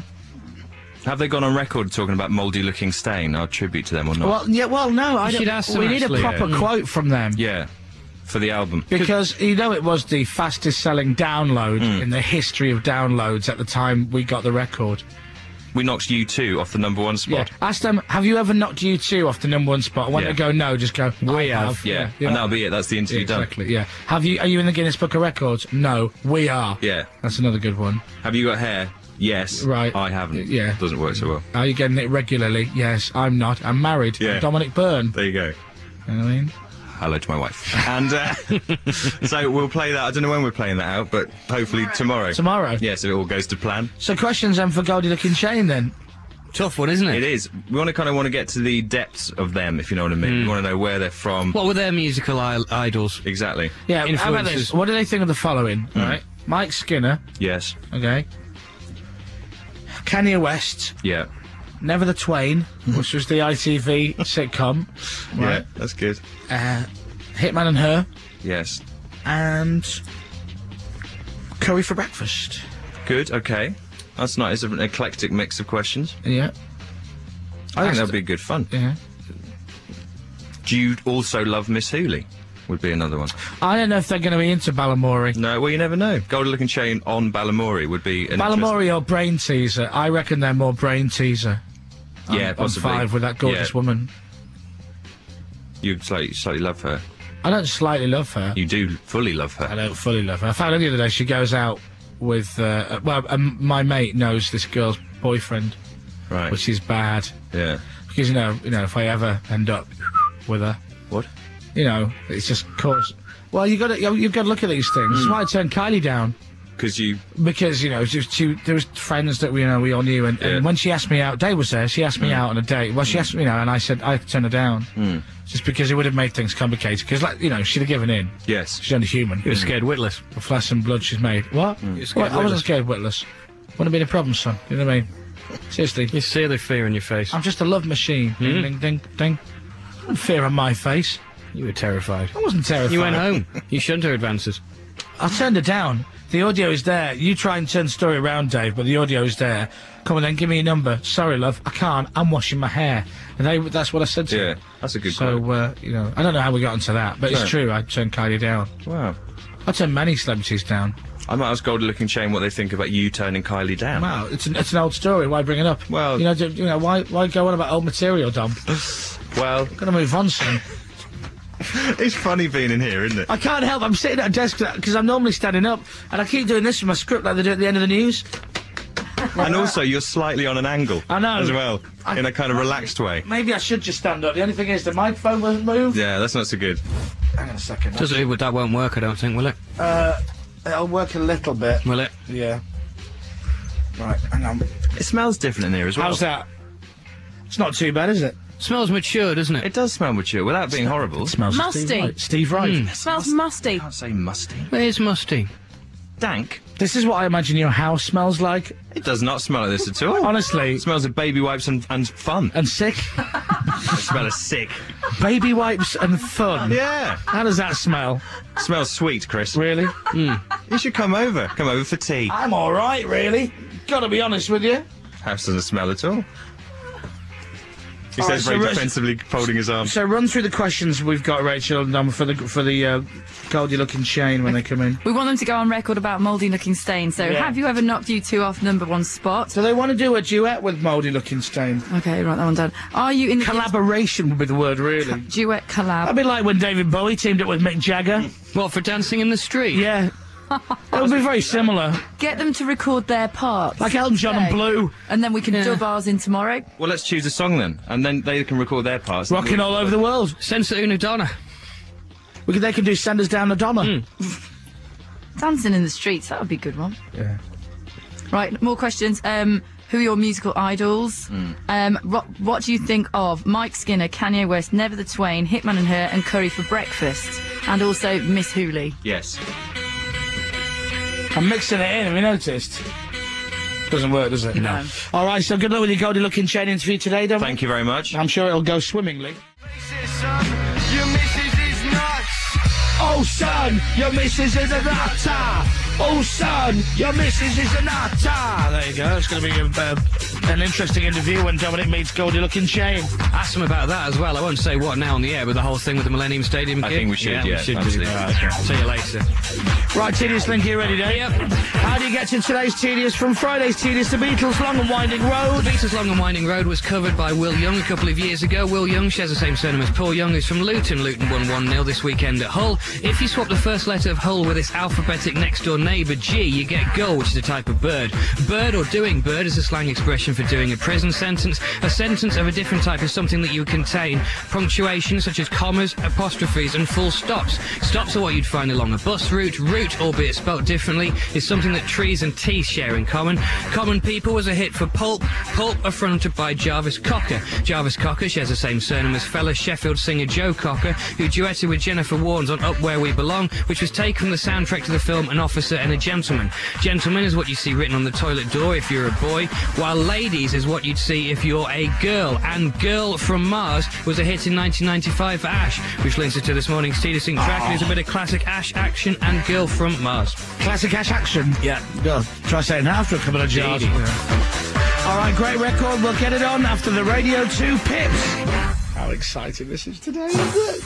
Have they gone on record talking about mouldy-looking stain? Our tribute to them or not? Well, yeah, well, no, I You should don't. ask them, We need actually, a proper yeah. quote from them. Yeah. For the album. Because, you know, it was the fastest selling download Hmm. in the history of downloads at the time we got the record. We knocked U two off the number one Yeah. spot. Ask them, have you ever knocked U two off the number one spot? When Yeah. they go no, just go, we have. Yeah. Yeah. And that'll be it. That's the interview done. Exactly, yeah. Have you, are you in the Guinness Book of Records? No, we are. Yeah. That's another good one. Have you got hair? Yes. Right. I haven't. Yeah. Doesn't work so well. Are you getting it regularly? Yes, I'm not. I'm married. Yeah. I'm Dominic Byrne. There you go. You know what I mean? Hello to my wife. And uh, so we'll play that. I don't know when we're playing that out, but hopefully tomorrow. Tomorrow? Yes, if it all goes to plan. So questions then for Goldie Looking Shane then? Tough one, isn't it? It is. We want to kind of want to get to the depths of them, if you know what I mean. We want to know where they're from. What were their musical I- idols? Exactly. Yeah, how about this? Influences. What do they think of the following? Right, Mike Skinner, Yes. okay. Kanye West, Yeah. Never the Twain, which was the I T V sitcom. Yeah. Right. That's good. Uh, Hitman and Her, Yes. and Curry for Breakfast. Good. Okay. That's nice. It's an eclectic mix of questions. Yeah, I think That's that'll the- be good fun. yeah. Do you also love Miss Hooley? Would be another one. I don't know if they're going to be into Balamory. No, well, you never know. Golden Looking Chain on Balamory would be an Balamory or Brain Teaser? I reckon they're more Brain Teaser. interesting- Yeah, on, possibly. on five with that gorgeous Yeah. woman. You slightly, slightly love her. I don't slightly love her. You do fully love her. I don't fully love her. I found out the other day she goes out with, uh, well, um, my mate knows this girl's boyfriend, Right. which is bad. Yeah. Because, you know, you know, if I ever end up with her, What? you know, it's just cause. Well, you got to, you've got to look at these things. That's why I turned Kylie down. Because you. Because, you know, she, she, there was friends that we, you know, we all knew, and, Yeah. and when she asked me out, Dave was there, she asked me out on a date. Well, she asked me, you know, and I said I turned her down. Mm. Just because it would have made things complicated. Because, like, you know, she'd have given in. Yes. She's only human. You were scared witless. The flesh and blood she's made. What? You're scared What? I wasn't witless. scared witless. Wouldn't have been a problem, son. You know what I mean? Seriously. You see the fear in your face. I'm just a love machine. Ding, ding, ding, ding. No fear on my face. You were terrified. I wasn't terrified. You went home. You shunned her advances. I turned her down. The audio is there. You try and turn the story around, Dave, but the audio is there. Come on then, give me your number. Sorry, love, I can't. I'm washing my hair. And they, that's what I said to Yeah. her. That's a good So, quote. uh, you know, I don't know how we got into that, but No. it's true. I turned Kylie down. Wow. I turned many celebrities down. I might ask Golden Looking Chain what they think about you turning Kylie down. Wow, it's an, it's an old story. Why bring it up? Well- you know, do, you know, why why go on about old material, Dom? Well, Gotta move on, son. it's funny being in here, isn't it? I can't help. I'm sitting at a desk because I'm normally standing up, and I keep doing this with my script like they do at the end of the news. And also, you're slightly on an angle. I know. As well, I- in a kind of relaxed way. Maybe I should just stand up. The only thing is the microphone won't move. Yeah, that's not so good. Hang on a second. Does it, that won't work, I don't think, will it? Uh, it'll work a little bit. Will it? Yeah. Right, hang on. It smells different in here as well. How's that? It's not too bad, is it? Smells mature, doesn't it? It does smell mature, without being horrible. It smells Musty. Steve Wright. Steve Wright. Mm. Smells musty. I can't say musty. It is musty. Dank. This is what I imagine your house smells like. It does not smell like this at all. Honestly. It smells of baby wipes and, and fun. And sick. The smell is sick. Baby wipes and fun. Yeah. How does that smell? Smells sweet, Chris. Really? Mm. You should come over. Come over for tea. I'm all right, really. Gotta be honest with you. House doesn't smell at all. He All says right, very so- defensively, folding his arms. So run through the questions we've got, Rachel, um, for the for the uh, Goldie-looking chain when they come in. We want them to go on record about mouldy-looking stain. So, Yeah. have you ever knocked you two off number one spot? Do they want to do a duet with Mouldy-looking stain? Okay, write that one down. Are you in the Collaboration would be the word, really. duet collab? That'd be like when David Bowie teamed up with Mick Jagger. What, for dancing in the street? Yeah. It would be very similar. Get them to record their parts. Like Elton John and today, Blue. And then we can Yeah. dub ours in tomorrow. Well, let's choose a song then, and then they can record their parts. Rocking all over the world. Senza una donna. We could, they can do Send Us Down the Donna. Mm. Dancing in the streets, that would be a good one. Yeah. Right, more questions. Um, who are your musical idols? Um, ro- what do you think of Mike Skinner, Kanye West, Never the Twain, Hitman and Her, and Curry for Breakfast? And also Miss Hooley. Yes. I'm mixing it in, have you noticed? Doesn't work, does it? No. All right, so good luck with your Goldie-looking chain interview today, Dominic. Thank you very much. I'm sure it'll go swimmingly. Your missus is nuts. Oh, son, your missus is a nutter. Oh, son, your missus is a nutter. There you go. It's going to be a, uh, an interesting interview when Dominic meets Goldie-looking chain. Ask them about that as well. I won't say what now on the air, but the whole thing with the Millennium Stadium I gig. think we should, yeah, we should do absolutely. that. Okay. See you later. Right, Tedious Link, you ready, Dave? Yep. How do you get to today's Tedious? From Friday's Tedious, the Beatles' Long and Winding Road. The Beatles' Long and Winding Road was covered by Will Young a couple of years ago. Will Young shares the same surname as Paul Young, who's from Luton. Luton won one nil this weekend at Hull. If you swap the first letter of Hull with its alphabetic next-door neighbour G, you get gull, which is a type of bird. Bird or doing bird is a slang expression for doing a prison sentence. A sentence of a different type is something that you contain punctuation, such as commas, apostrophes, and full stops. Stops are what you'd find along a bus route. Route, albeit spelt differently, is something that trees and teeth share in common. Common People was a hit for Pulp. Pulp are fronted by Jarvis Cocker. Jarvis Cocker shares the same surname as fellow Sheffield singer Joe Cocker, who duetted with Jennifer Warnes on Up Where We Belong, which was taken from the soundtrack to the film An Officer and a Gentleman. Gentleman is what you see written on the toilet door if you're a boy, while ladies is what you'd see if you're a girl. And Girl from Mars was a hit in nineteen ninety-five for Ash, which links us to this morning's Tedious Link track. Oh. It is a bit of classic Ash action and Girl from Mars. Classic Ash action. Yeah. Go. Try saying that after a couple of jars. Indeed. All right, great record. We'll get it on after the Radio two Pips. How exciting this is today, isn't it?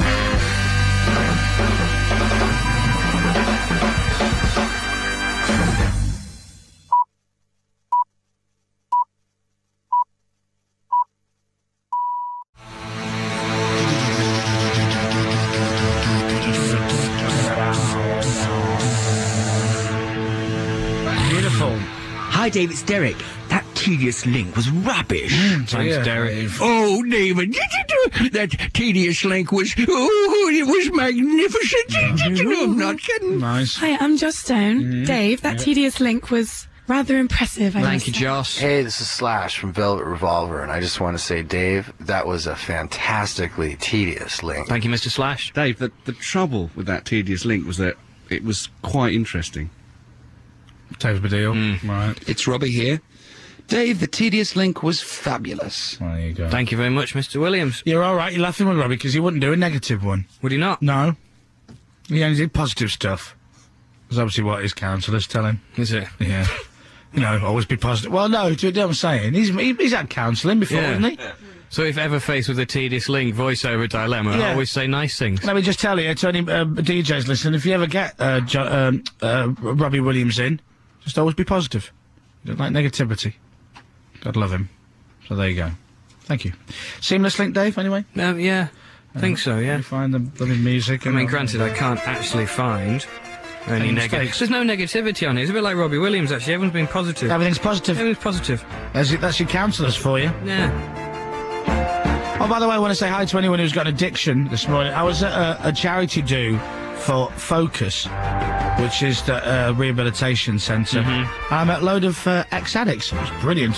Beautiful. Hi, Dave, it's Derek. That Tedious Link was rubbish. Thanks, Derek. Oh, David, that Tedious Link was, oh, it was magnificent. I'm not kidding. Nice. Hi, I'm Joss Stone. Dave, that tedious link was rather impressive. I Thank must you, say. Joss. Hey, this is Slash from Velvet Revolver, and I just want to say, Dave, that was a fantastically tedious link. Thank you, Mister Slash. Dave, the, the trouble with that Tedious Link was that it was quite interesting. Dave's Badil. Mm. Right. It's Robbie here. Dave, the Tedious Link was fabulous. There you go. Thank you very much, Mister Williams. You're all right. You're laughing with Robbie because he wouldn't do a negative one. Would he not? No. He only did positive stuff. That's obviously what his counsellors tell him. Is it? Yeah. You know, always be positive. Well, no, do you know what I'm saying? He's, he, he's had counselling before, Yeah. hasn't he? So if ever faced with a tedious link voiceover dilemma, Yeah. always say nice things. Let me just tell you, to any uh, D Js listening, if you ever get uh, jo um, uh, Robbie Williams in, just always be positive. You don't like negativity. God love him. So there you go. Thank you. Seamless link, Dave, anyway? Um, yeah, I think so, yeah. You find the bloody music. I and mean, all granted, I can't actually find any Any negative. mistakes? There's no negativity on it. It's a bit like Robbie Williams, actually. Everyone's been positive. Everything's positive. Everything's positive. That's, it, that's your counsellors for you. Yeah. Oh, by the way, I want to say hi to anyone who's got an addiction this morning. I was at a, a charity do for Focus, which is the uh, rehabilitation centre. Mm-hmm. I met a load of uh, ex-addicts. It was brilliant.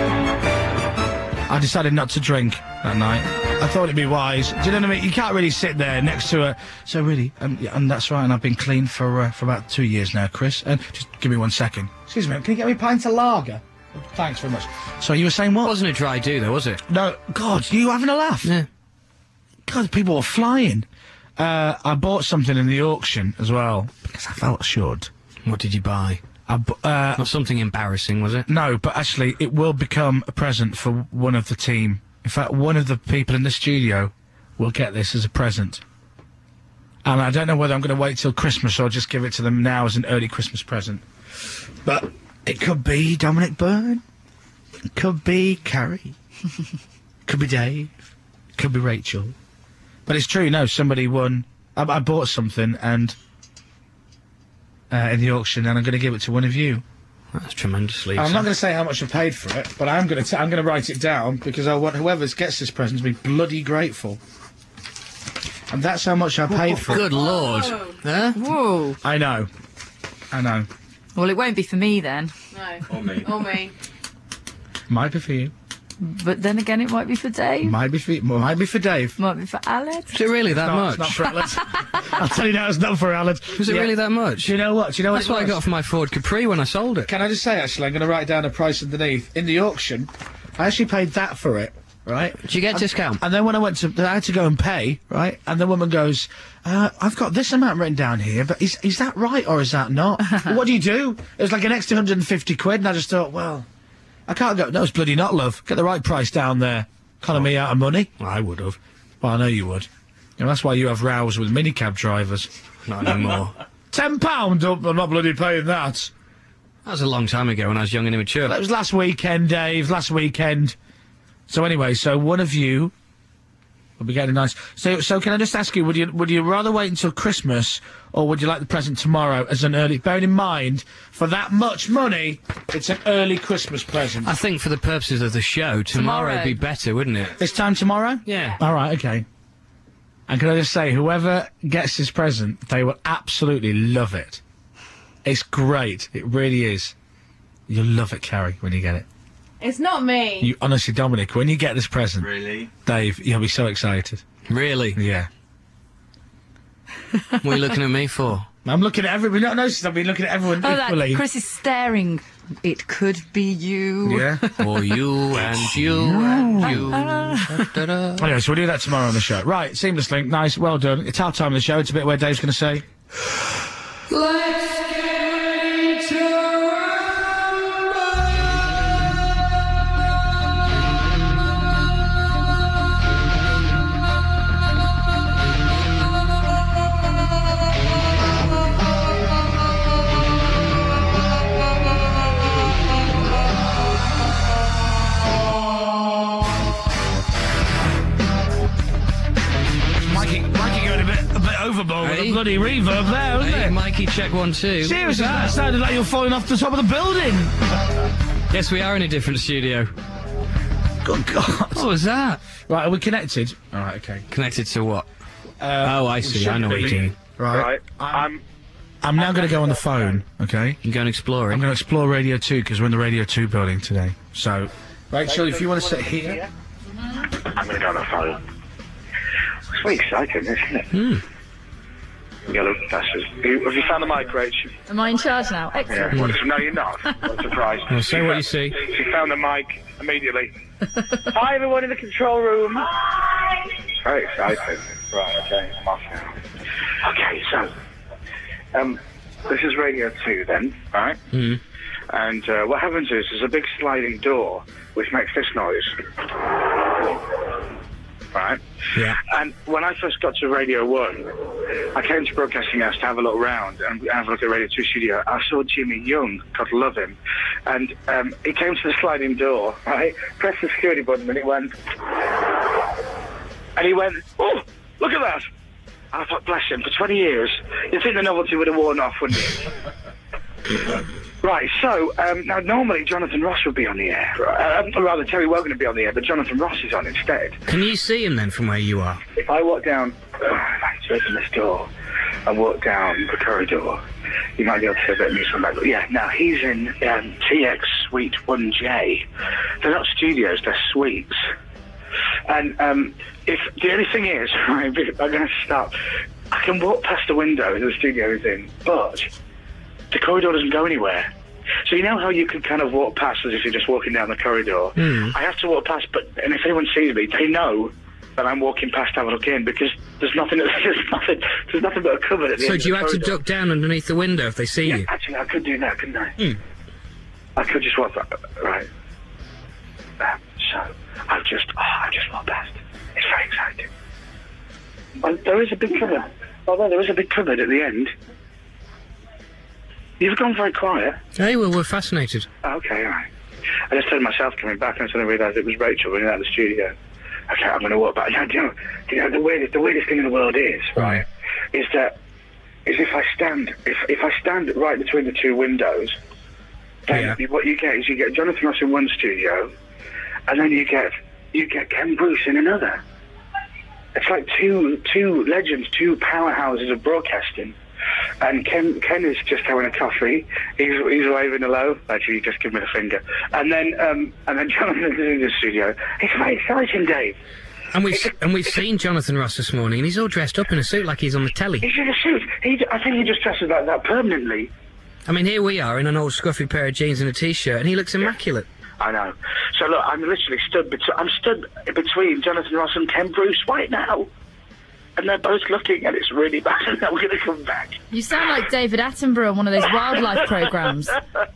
I decided not to drink that night. I thought it'd be wise. Do you know what I mean? You can't really sit there next to a... So really, um, yeah, and that's right, and I've been clean for uh, for about two years now, Chris. And just give me one second. Excuse me, can you get me a pint of lager? Thanks very much. So you were saying what? Wasn't a dry do though, was it? No. God, you having a laugh? Yeah. God, people were flying. Uh, I bought something in the auction as well because I felt I should. What did you buy? I bu- uh, Not something embarrassing, was it? No, but actually, it will become a present for one of the team. In fact, one of the people in the studio will get this as a present. And I don't know whether I'm going to wait till Christmas or just give it to them now as an early Christmas present. But it could be Dominic Byrne. It could be Carrie. Could be Dave. Could be Rachel. But it's true, no, somebody won. I, I bought something and uh, in the auction, and I'm going to give it to one of you. That's tremendously. I'm not going to say how much I paid for it, but I'm going to I'm going to write it down because I want whoever gets this present to be bloody grateful. And that's how much I paid for it. Good lord. Huh? Whoa. I know. I know. Well, it won't be for me then. No. Or me. Or me. Might be for you. But then again, it might be for Dave. Might be for you. Might be for Dave. Might be for Alex. Is it really that No, much? it's not for Alex. I'll tell you now, it's not for Alex. Was it Yeah. really that much? Do you know what? Do you know what That's it what I was? got for my Ford Capri when I sold it. Can I just say, actually, I'm going to write down a price underneath. In the auction, I actually paid that for it, right? Did you get a and, discount? And then when I went to, I had to go and pay, right? And the woman goes, uh, I've got this amount written down here, but is, is that right or is that not? What do you do? It was like an extra one hundred fifty quid, and I just thought, well, I can't go, no, it's bloody not, love. Get the right price down there. Calling me out of money. I would have. Well, I know you would. You know, that's why you have rows with minicab drivers. Not anymore. Ten pound? I'm not bloody paying that. That was a long time ago when I was young and immature. That was last weekend, Dave. Last weekend. So anyway, so one of you will be getting a nice. So, so can I just ask you, would you would you rather wait until Christmas, or would you like the present tomorrow as an early? Bearing in mind, for that much money, it's an early Christmas present. I think for the purposes of the show, tomorrow would Tomorrow. be better, wouldn't it? This time tomorrow? Yeah. All right. Okay. And can I just say, whoever gets this present, they will absolutely love it. It's great. It really is. You'll love it, Carrie, when you get it. It's not me. You honestly, Dominic, when you get this present, Really? Dave, you'll be so excited. Really? Yeah. What are you looking at me for? I'm looking at everyone. Not noticed. I've been looking at everyone Oh, that equally. Chris is staring. It could be you. Yeah. Or you and you and you. Da-da-da. Anyway, so we'll do that tomorrow on the show. Right, seamless link. Nice, well done. It's our time of the show. It's a bit where Dave's going to say. Let's get to Mikey, Mikey going a bit, a bit overboard with Hey. the bloody reverb there, wasn't Hey, it? Mikey, check one, two. Seriously, that sounded like you were falling off the top of the building. Yes, we are in a different studio. Good God. What was that? Right, are we connected? All right, okay. Connected to what? Uh, Oh, I we see. should I know what be. you're doing. Right. Right. I'm. I'm now going to go on the phone, okay? You going exploring? I'm going to explore Radio two because we're in the Radio two building today. So, Rachel, if you want to sit here. I'm going to go on the phone. It's very exciting, isn't it? Hmm. Yellow bastards. Have you found the mic, Rach? Am I in charge now? Excellent. Yeah. What is, no, you're not. I'm surprised. Well, say what you see. She found the mic immediately. Hi, everyone in the control room. It's very exciting. Right, okay, I'm off now. Okay, so, um, this is Radio two then, right? Hmm. And uh, what happens is there's a big sliding door which makes this noise. Right? Yeah. And when I first got to Radio one, I came to Broadcasting House to have a look round and have a look at Radio two studio. I saw Jimmy Young, God love him, and um, he came to the sliding door, right? Pressed the security button and it went... And he went, oh, look at that! And I thought, bless him, for twenty years, you'd think the novelty would have worn off, wouldn't it? Right, so, um, now normally Jonathan Ross would be on the air. Uh, or rather, Terry Wogan would be on the air, but Jonathan Ross is on instead. Can you see him then from where you are? If I walk down, uh, if I open this door and walk down the corridor, you might be able to hear a bit of music from back. But yeah, now he's in um, T X Suite one J. They're not studios, they're suites. And um, if the only thing is, right, I'm going to stop. I can walk past the window that the studio is in, but the corridor doesn't go anywhere. So you know how you could kind of walk past as if you're just walking down the corridor? Hmm. I have to walk past, but and if anyone sees me, they know that I'm walking past to have a look in because there's nothing. There's nothing. There's nothing but a cupboard at the So end do you of have the to corridor. duck down underneath the window if they see Yeah, you? actually, I could do that, couldn't I? Hmm. I could just walk that. Right. Um, so I've just. Oh, I've just walked past. It's very exciting. Well, there is a big cupboard. Although there is a big cupboard at the end. You've gone very quiet. Hey, well, we're fascinated. Oh, okay, all right. I just heard myself coming back and I suddenly realised it was Rachel running out of the studio. Okay, I'm going to walk back. You know, do you know, do you know the weirdest, the weirdest thing in the world is, right, is that, is if I stand, if, if I stand right between the two windows, then Yeah. what you get is you get Jonathan Ross in one studio, and then you get, you get Ken Bruce in another. It's like two, two legends, two powerhouses of broadcasting. And Ken, Ken is just having a coffee. He's he's waving hello. Actually, he just give me the finger. And then um, and then Jonathan's in the studio. It's very exciting, Dave. And we've and we've seen Jonathan Ross this morning, and he's all dressed up in a suit like he's on the telly. He's in a suit. He, I think he just dresses like that permanently. I mean, here we are in an old scruffy pair of jeans and a t-shirt, and he looks immaculate. I know. So look, I'm literally stood. Bet- I'm stood between Jonathan Ross and Ken Bruce right now. And they're both looking, and it's really bad, and I'm going to come back. You sound like David Attenborough on one of those wildlife programmes.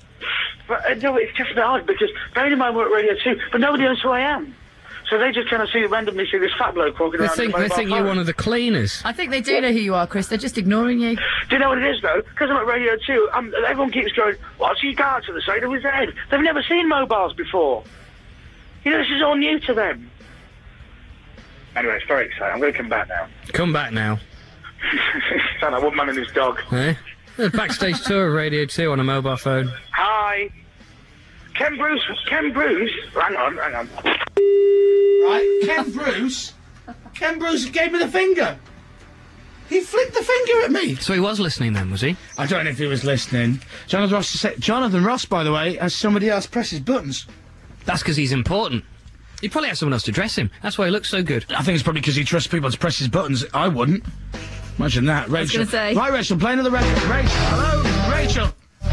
But uh, no, it's just odd, because bearing in mind we're at Radio two, but nobody knows who I am. So they just kind of see, randomly see this fat bloke walking They around. think with a they mobile think you're phone. one of the cleaners. I think they do know who you are, Chris. They're just ignoring you. Do you know what it is, though? Because I'm at Radio two, um, everyone keeps going, what's he got to the side of his head? They've never seen mobiles before. You know, this is all new to them. Anyway, it's very exciting. I'm going to come back now. Come back now. Sound like one man and his dog. Eh? The backstage tour of Radio two on a mobile phone. Hi. Ken Bruce. Ken Bruce. Hang on, hang on. Right, Ken Bruce. Ken Bruce gave me the finger. He flicked the finger at me. So he was listening then, was he? I don't know if he was listening. Jonathan Ross, said, Jonathan Ross, by the way, has somebody else press his buttons. That's because he's important. He probably has someone else to dress him. That's why he looks so good. I think it's probably because he trusts people to press his buttons. I wouldn't. Imagine that. Rachel. I was going to say. Right, Rachel, play another record. Rachel. Hello, Rachel.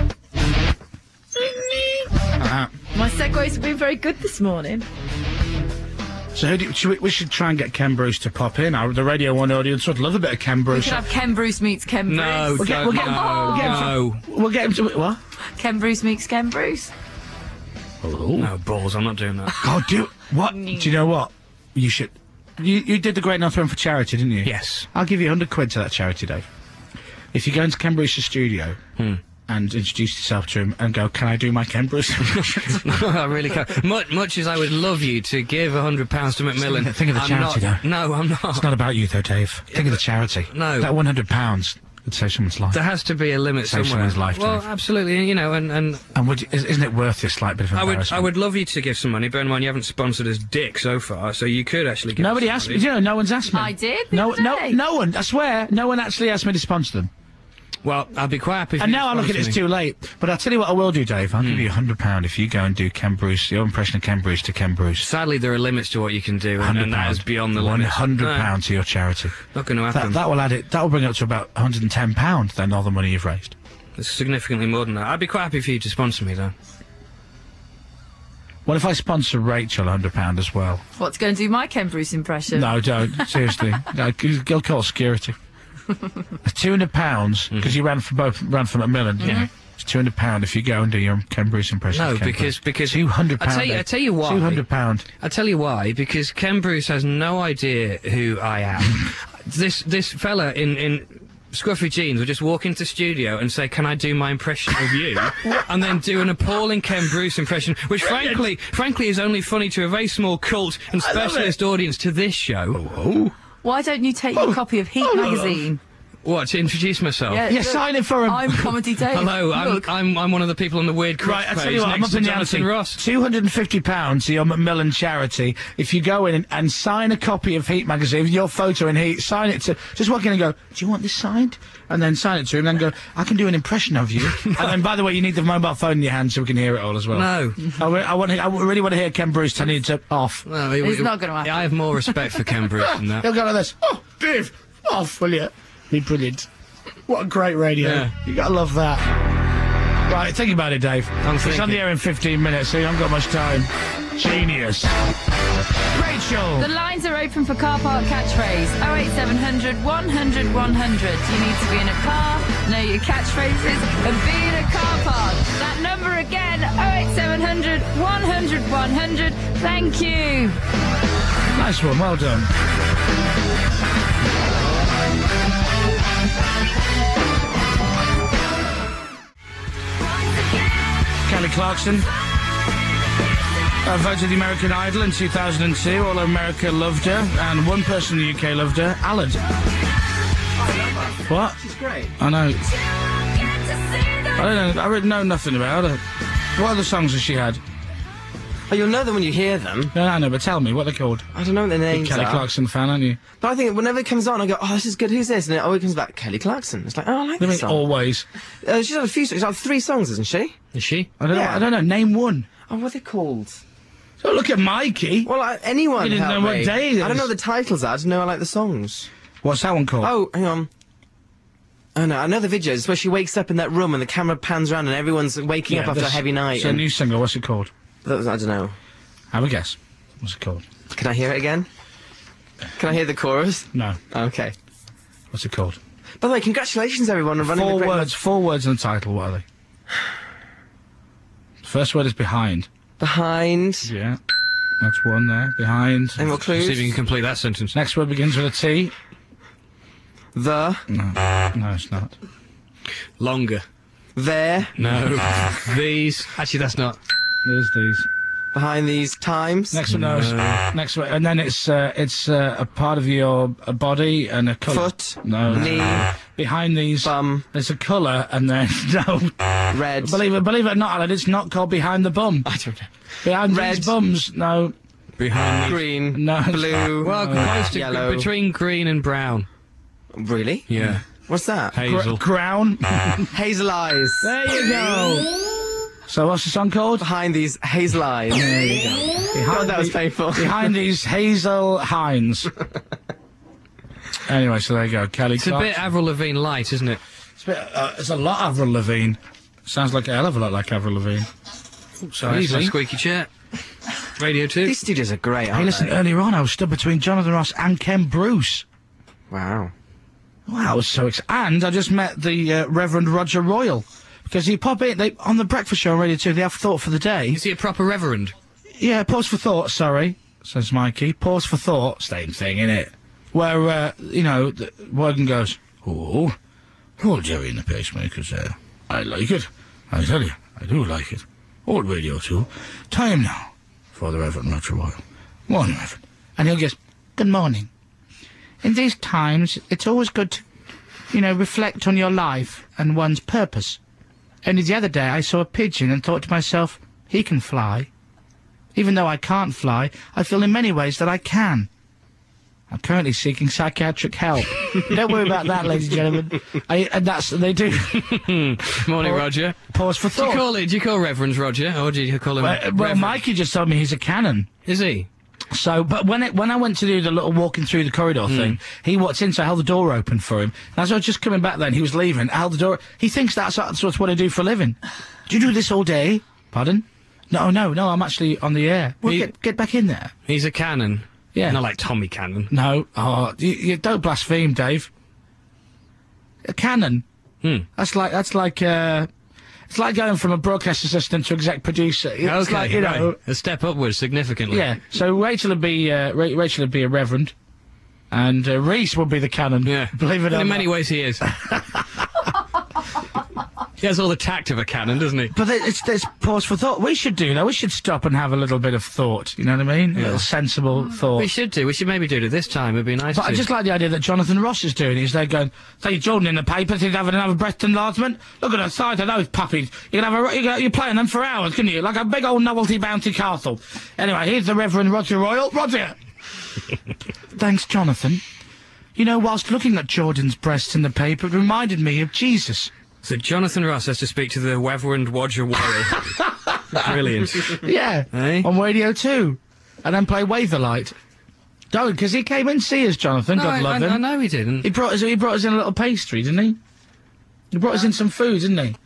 uh, My segues have been very good this morning. so who do, should we, we should try and get Ken Bruce to pop in. Our, the Radio one audience would love a bit of Ken We Bruce. could have Ken Bruce meets Ken Bruce. No, We'll get- don't, we'll get- no, we'll get him no. We'll get him to... What? Ken Bruce meets Ken Bruce. Oh. No, balls, I'm not doing that. Oh, do... What? Do you know what? You should... You, you did the Great North Run for charity, didn't you? Yes. I'll give you a hundred quid to that charity, Dave. If you go into Ken Bruce's studio Hmm. and introduce yourself to him and go, can I do my Ken Bruce? I really can't. Much, much as I would love you to give a hundred pounds to Macmillan, Think of the I'm charity, not, though. No, I'm not. It's not about you, though, Dave. Think of the charity. No. That one hundred pounds would save someone's life. There has to be a limit Save somewhere. someone's life, Well, Dave. absolutely, you know, and, and And would you, is, isn't it worth this slight bit of I would, embarrassment? I would love you to give some money. Bear in mind, you haven't sponsored us dick so far, so you could actually give Nobody us asked some me. money. You know, no one's asked me. I did the No, other no, day. no one. I swear, no one actually asked me to sponsor them. Well, I'd be quite happy if And you now I look at it, sponsored it's me. too late. But I'll tell you what I will do, Dave. I'll give you a hundred pound if you go and do Ken Bruce, your impression of Ken Bruce to Ken Bruce. Sadly, there are limits to what you can do, and, Hundred and that is beyond the One limit. hundred No, pound to your charity. Not going to That, happen. that will add it. That will bring it up to about one hundred and ten pound. Then all the money you've raised. It's significantly more than that. I'd be quite happy for you to sponsor me, though. What if I sponsor Rachel a hundred pound as well? What's going to do my Ken Bruce impression? No, don't. Seriously, no, you'll call security. Two hundred pounds because you ran for both ran for Macmillan. Yeah, it's two hundred pound if you go and do your Ken Bruce impression. No, of Ken because Bruce. because two hundred I pound. tell you, I tell you why. Two hundred pound. I tell you why. Because Ken Bruce has no idea who I am. this this fella in in scruffy jeans will just walk into studio and say, "Can I do my impression of you?" and then do an appalling Ken Bruce impression, which frankly frankly is only funny to a very small cult and I love specialist audience to this show. Oh. Why don't you take your copy of Heat magazine? What, to introduce myself? Yeah, Yeah, look, sign it for him. I'm Comedy Dave. Hello, I'm, Look. I'm I'm one of the people on the weird Chris Right, I tell page you what, I'm next up in to the ante. Jonathan Ross. Two hundred and fifty pounds to your Macmillan charity. If you go in and, and sign a copy of Heat magazine, your photo in Heat, sign it to. Just walk in and go, "Do you want this signed?" And then sign it to him. Then go, "I can do an impression of you." And then, by the way, you need the mobile phone in your hand so we can hear it all as well. No. I, re- I want. I really want to hear Ken Bruce telling you to off. No, It's not gonna happen. I have more respect for Ken Bruce than that. He'll go like this. Oh, Dave, off, will you? Be brilliant. What a great radio. Yeah. You gotta love that. Right, think about it, Dave. I'm It's on thinking. the air in fifteen minutes, so you haven't got much time. Genius. Rachel! The lines are open for car park catchphrase. oh eight seven hundred, one hundred, one hundred. You need to be in a car, know your catchphrases, and be in a car park. That number again, oh eight seven hundred, one hundred, one hundred. Thank you. Nice one, well done. Kelly Clarkson uh, voted the American Idol in two thousand two. All America loved her, and one person in the U K loved her, Alan. What? She's great. I know. I don't know. I really know nothing about her. What other songs has she had? Oh, you'll know them when you hear them. No, I know, but tell me what they're called. I don't know what their Big names Kelly are. Clarkson fan, aren't you? But I think whenever it comes on, I go, oh, this is good, who's this? And it always comes back, Kelly Clarkson. It's like, oh, I like I this mean, song. always. Uh, she's had a few songs. She's had three songs, isn't she? Is she? I don't know. Yeah. I don't know. Name one. Oh, what are they called? Don't look at Mikey. Well, I, anyone You didn't help know what me. day it I don't is. know the titles. I just know I like the songs. What's that one called? Oh, hang on. Oh no, I know the videos where she wakes up in that room and the camera pans around and everyone's waking up after a this- heavy night. It's a and- new single. What's it called? That was- I don't know. Have a guess. What's it called? Can I hear it again? Can I hear the chorus? No. Okay. What's it called? By the way, congratulations everyone on running Four the great words. Four words in the title. What are they? First word is behind. Behind. Yeah. That's one there. Behind. Any more clues? See if you can complete that sentence. Next word begins with a T. The. No. No, it's not. Longer. There. No. These. Actually, that's not. There's these. Behind these times. Next one, no. Next one, and then it's uh, it's uh, a part of your uh, body and a colour. Foot. No. Knee. Behind these. Bum. There's a colour, and then no. Red. Believe it, believe it or not, Alan, it's not called behind the bum. I don't know. Behind Red. these bums. No. Behind. Green. No. Blue. Well, No. close to Yellow. between green and brown. Really? Yeah. What's that? Hazel. Gr- crown. Hazel eyes. There you go. So what's the song called? Behind these hazel eyes. There you go. Behind God, that was the- painful. Behind these Hazel Hines. Anyway, so there you go. Kelly It's a Clarkson. bit Avril Lavigne light, isn't it? It's a, bit, uh, it's a lot Avril Lavigne. Sounds like a hell of a lot like Avril Lavigne. Sorry, it's my Easy. squeaky chair. Radio two. These studios are great, aren't Hey, listen, they? earlier on I was stood between Jonathan Ross and Ken Bruce. Wow. Wow, I was so excited. And I just met the uh, Reverend Roger Royal. Because he pop in, they, on the breakfast show on Radio two, they have Thought for the Day. Is he a proper reverend? Yeah, pause for thought, sorry, says Mikey. Pause for thought, same thing, innit? Where, uh, you know, the Wogan goes, oh, oh, Jerry and the Pacemakers there. I like it. I tell you, I do like it. Old Radio two. Time now for the Reverend Roger Royal. Morning, Reverend. And he'll just, good morning. In these times, it's always good to, you know, reflect on your life and one's purpose. Only the other day I saw a pigeon and thought to myself, he can fly. Even though I can't fly, I feel in many ways that I can. I'm currently seeking psychiatric help. Don't worry about that, ladies and gentlemen. I, and that's, they do. Morning, Or- Roger. Pause for Do you thought. call it? Do you call Reverend Roger, or do you call him? Well, well, Reverend? Mikey just told me he's a canon. Is he? So, but when it, when I went to do the little walking through the corridor thing, he walked in, so I held the door open for him. And as I was just coming back then, he was leaving, I held the door. He thinks that's, that's what I do for a living. Do you do this all day? Pardon? No, no, no, I'm actually on the air. Well, He- get, get back in there. He's a canon. Yeah. Not like Tommy Cannon. No, oh, you, you don't blaspheme, Dave. A canon. Hmm. That's like, that's like, uh, it's like going from a broadcast assistant to exec producer. It's Okay, like, you know, right. A step upwards significantly. yeah. So Rachel would be, uh, Ra- Rachel would be a reverend. And uh, Reese would be the canon. Yeah. Believe it or In not. many ways, he is. He has all the tact of a cannon, doesn't he? But it's, it's pause for thought. We should do that. We should stop and have a little bit of thought. You know what I mean? A little sensible thought. We should do. We should maybe do it this time. It'd be nice. But to. I just like the idea that Jonathan Ross is doing. He's there going, "Say Jordan in the paper, he's having another breast enlargement. Look at the size of those puppies. You can have a, you can, you're playing them for hours, can you? Like a big old novelty bounty castle." Anyway, here's the Reverend Roger Royal. Roger. Thanks, Jonathan. You know, whilst looking at Jordan's breasts in the paper, it reminded me of Jesus. So Jonathan Ross has to speak to the Reverend Roger Royal. Brilliant. Yeah, Eh? on Radio two, and then play Wave the Light. Don't, because he came in to see us, Jonathan. No, God I, love I, him. I know he didn't. He brought us. He brought us in a little pastry, didn't he? He brought us in some food, didn't he? No.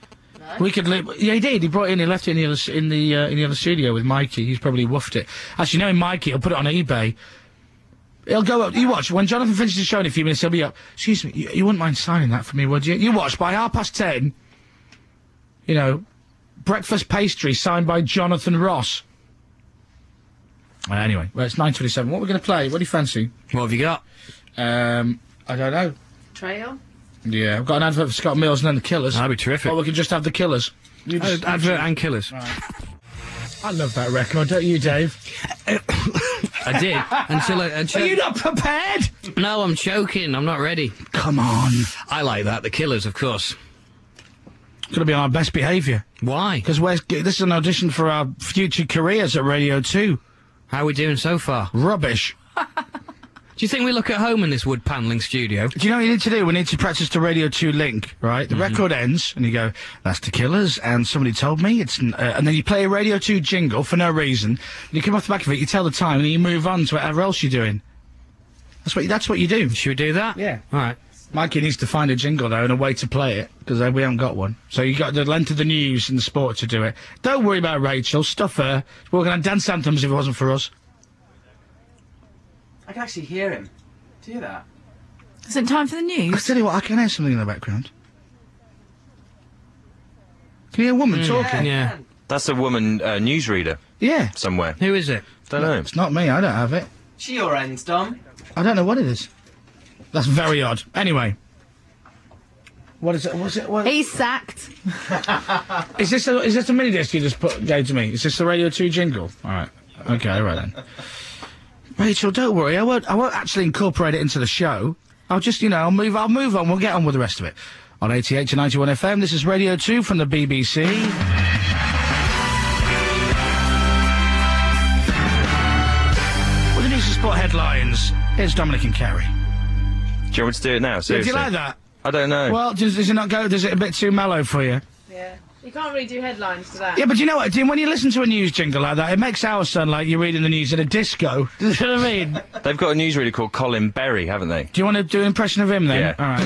We could live. Yeah, he did. He brought it in. He left it in the other, in the uh, in the other studio with Mikey. He's probably woofed it. Actually, knowing Mikey, he'll put it on eBay. He'll go up. You watch when Jonathan finishes the show in a few minutes. He'll be up. Excuse me. You, you wouldn't mind signing that for me, would you? You watch by half past ten. You know, breakfast pastry signed by Jonathan Ross. Uh, anyway, well, it's nine twenty-seven. What are we going to play? What do you fancy? What have you got? Um, I don't know. Trail? Yeah, I've got an advert for Scott Mills and then the Killers. That'd be terrific. Or we could just have the Killers. You just, uh, advert and Killers. Right. I love that record, don't you, Dave? I did until I. Until Are you not prepared? No, I'm choking. I'm not ready. Come on. I like that. The Killers, of course. Going to be on our best behaviour. Why? Because we're this is an audition for our future careers at Radio Two. How are we doing so far? Rubbish. Do you think we look at home in this wood panelling studio? Do you know what you need to do? We need to practice the Radio two link, right? The mm-hmm. record ends, and you go, that's the Killers, and somebody told me it's... Uh, and then you play a Radio two jingle for no reason, and you come off the back of it, you tell the time, and then you move on to whatever else you're doing. That's what, that's what you do. Should we do that? Yeah. All right. Mikey needs to find a jingle, though, and a way to play it, because we haven't got one. So you got the length of the news and the sport to do it. Don't worry about Rachel. Stuff her. We're going to dance anthems if it wasn't for us. I can actually hear him. Do you hear that? Is it time for the news? I'll tell you what, I can hear something in the background. Can you hear a woman mm, talking? Yeah. That's a woman uh, newsreader. Yeah. Somewhere. Who is it? Don't no, know. It's not me, I don't have it. She your end, Dom? I don't know what it is. That's very odd. Anyway. What is it? What's it? What? He's sacked. Is this a, is this a mini disc you just put gave to me? Is this the Radio two jingle? Alright. Okay, all right then. Rachel, don't worry. I won't. I won't actually incorporate it into the show. I'll just, you know, I'll move. I'll move on. We'll get on with the rest of it. On eighty-eight to ninety-one F M. This is Radio Two from the B B C. With the news and sport headlines, here's Dominic and Kerry. Do you want to do it now? Seriously? Do you like that? I don't know. Well, does, does it not go? Does it a bit too mellow for you? Yeah. You can't really do headlines to that. Yeah, but you know what, Dean, when you listen to a news jingle like that, it makes our sound like you're reading the news at a disco. Do you know what I mean? They've got a newsreader called Colin Berry, haven't they? Do you want to do an impression of him, then? Yeah. All right,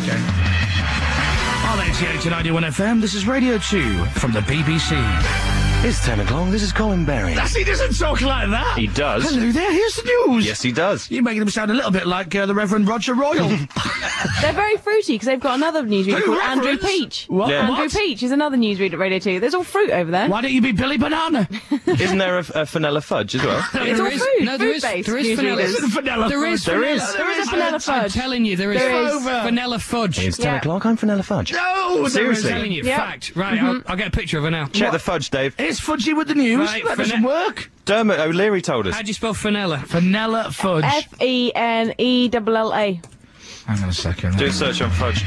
okay. On eighty-eight to ninety-one F M, this is Radio two from the B B C. It's ten o'clock, this is Colin Berry. That's, he doesn't talk like that. He does. Hello there, here's the news. Yes, he does. You're making him sound a little bit like uh, the Reverend Roger Royal. They're very fruity because they've got another newsreader Who, called reference? Andrew Peach. What? Yeah. Andrew What? Peach is another newsreader at Radio two. There's all fruit over there. Why don't you be Billy Banana? Isn't there a, a vanilla fudge as well? It's all There is- food. no, there is- food-based there is newsreaders. vanilla. Isn't vanilla There is fudge? There is. There is a vanilla I'm fudge. telling you, there is, There is. vanilla fudge. It's ten Yeah. o'clock, I'm vanilla fudge. No, there Seriously? I'm telling you, Yep. fact. Right, I'll, I'll get a picture of her now. Check the fudge, Dave. It's fudgy with the news. Right, that doesn't fana- work. Dermot O'Leary told us. How do you spell vanilla? Vanilla fudge. F E N E L L A. Hang on a second. Do a search on fudge.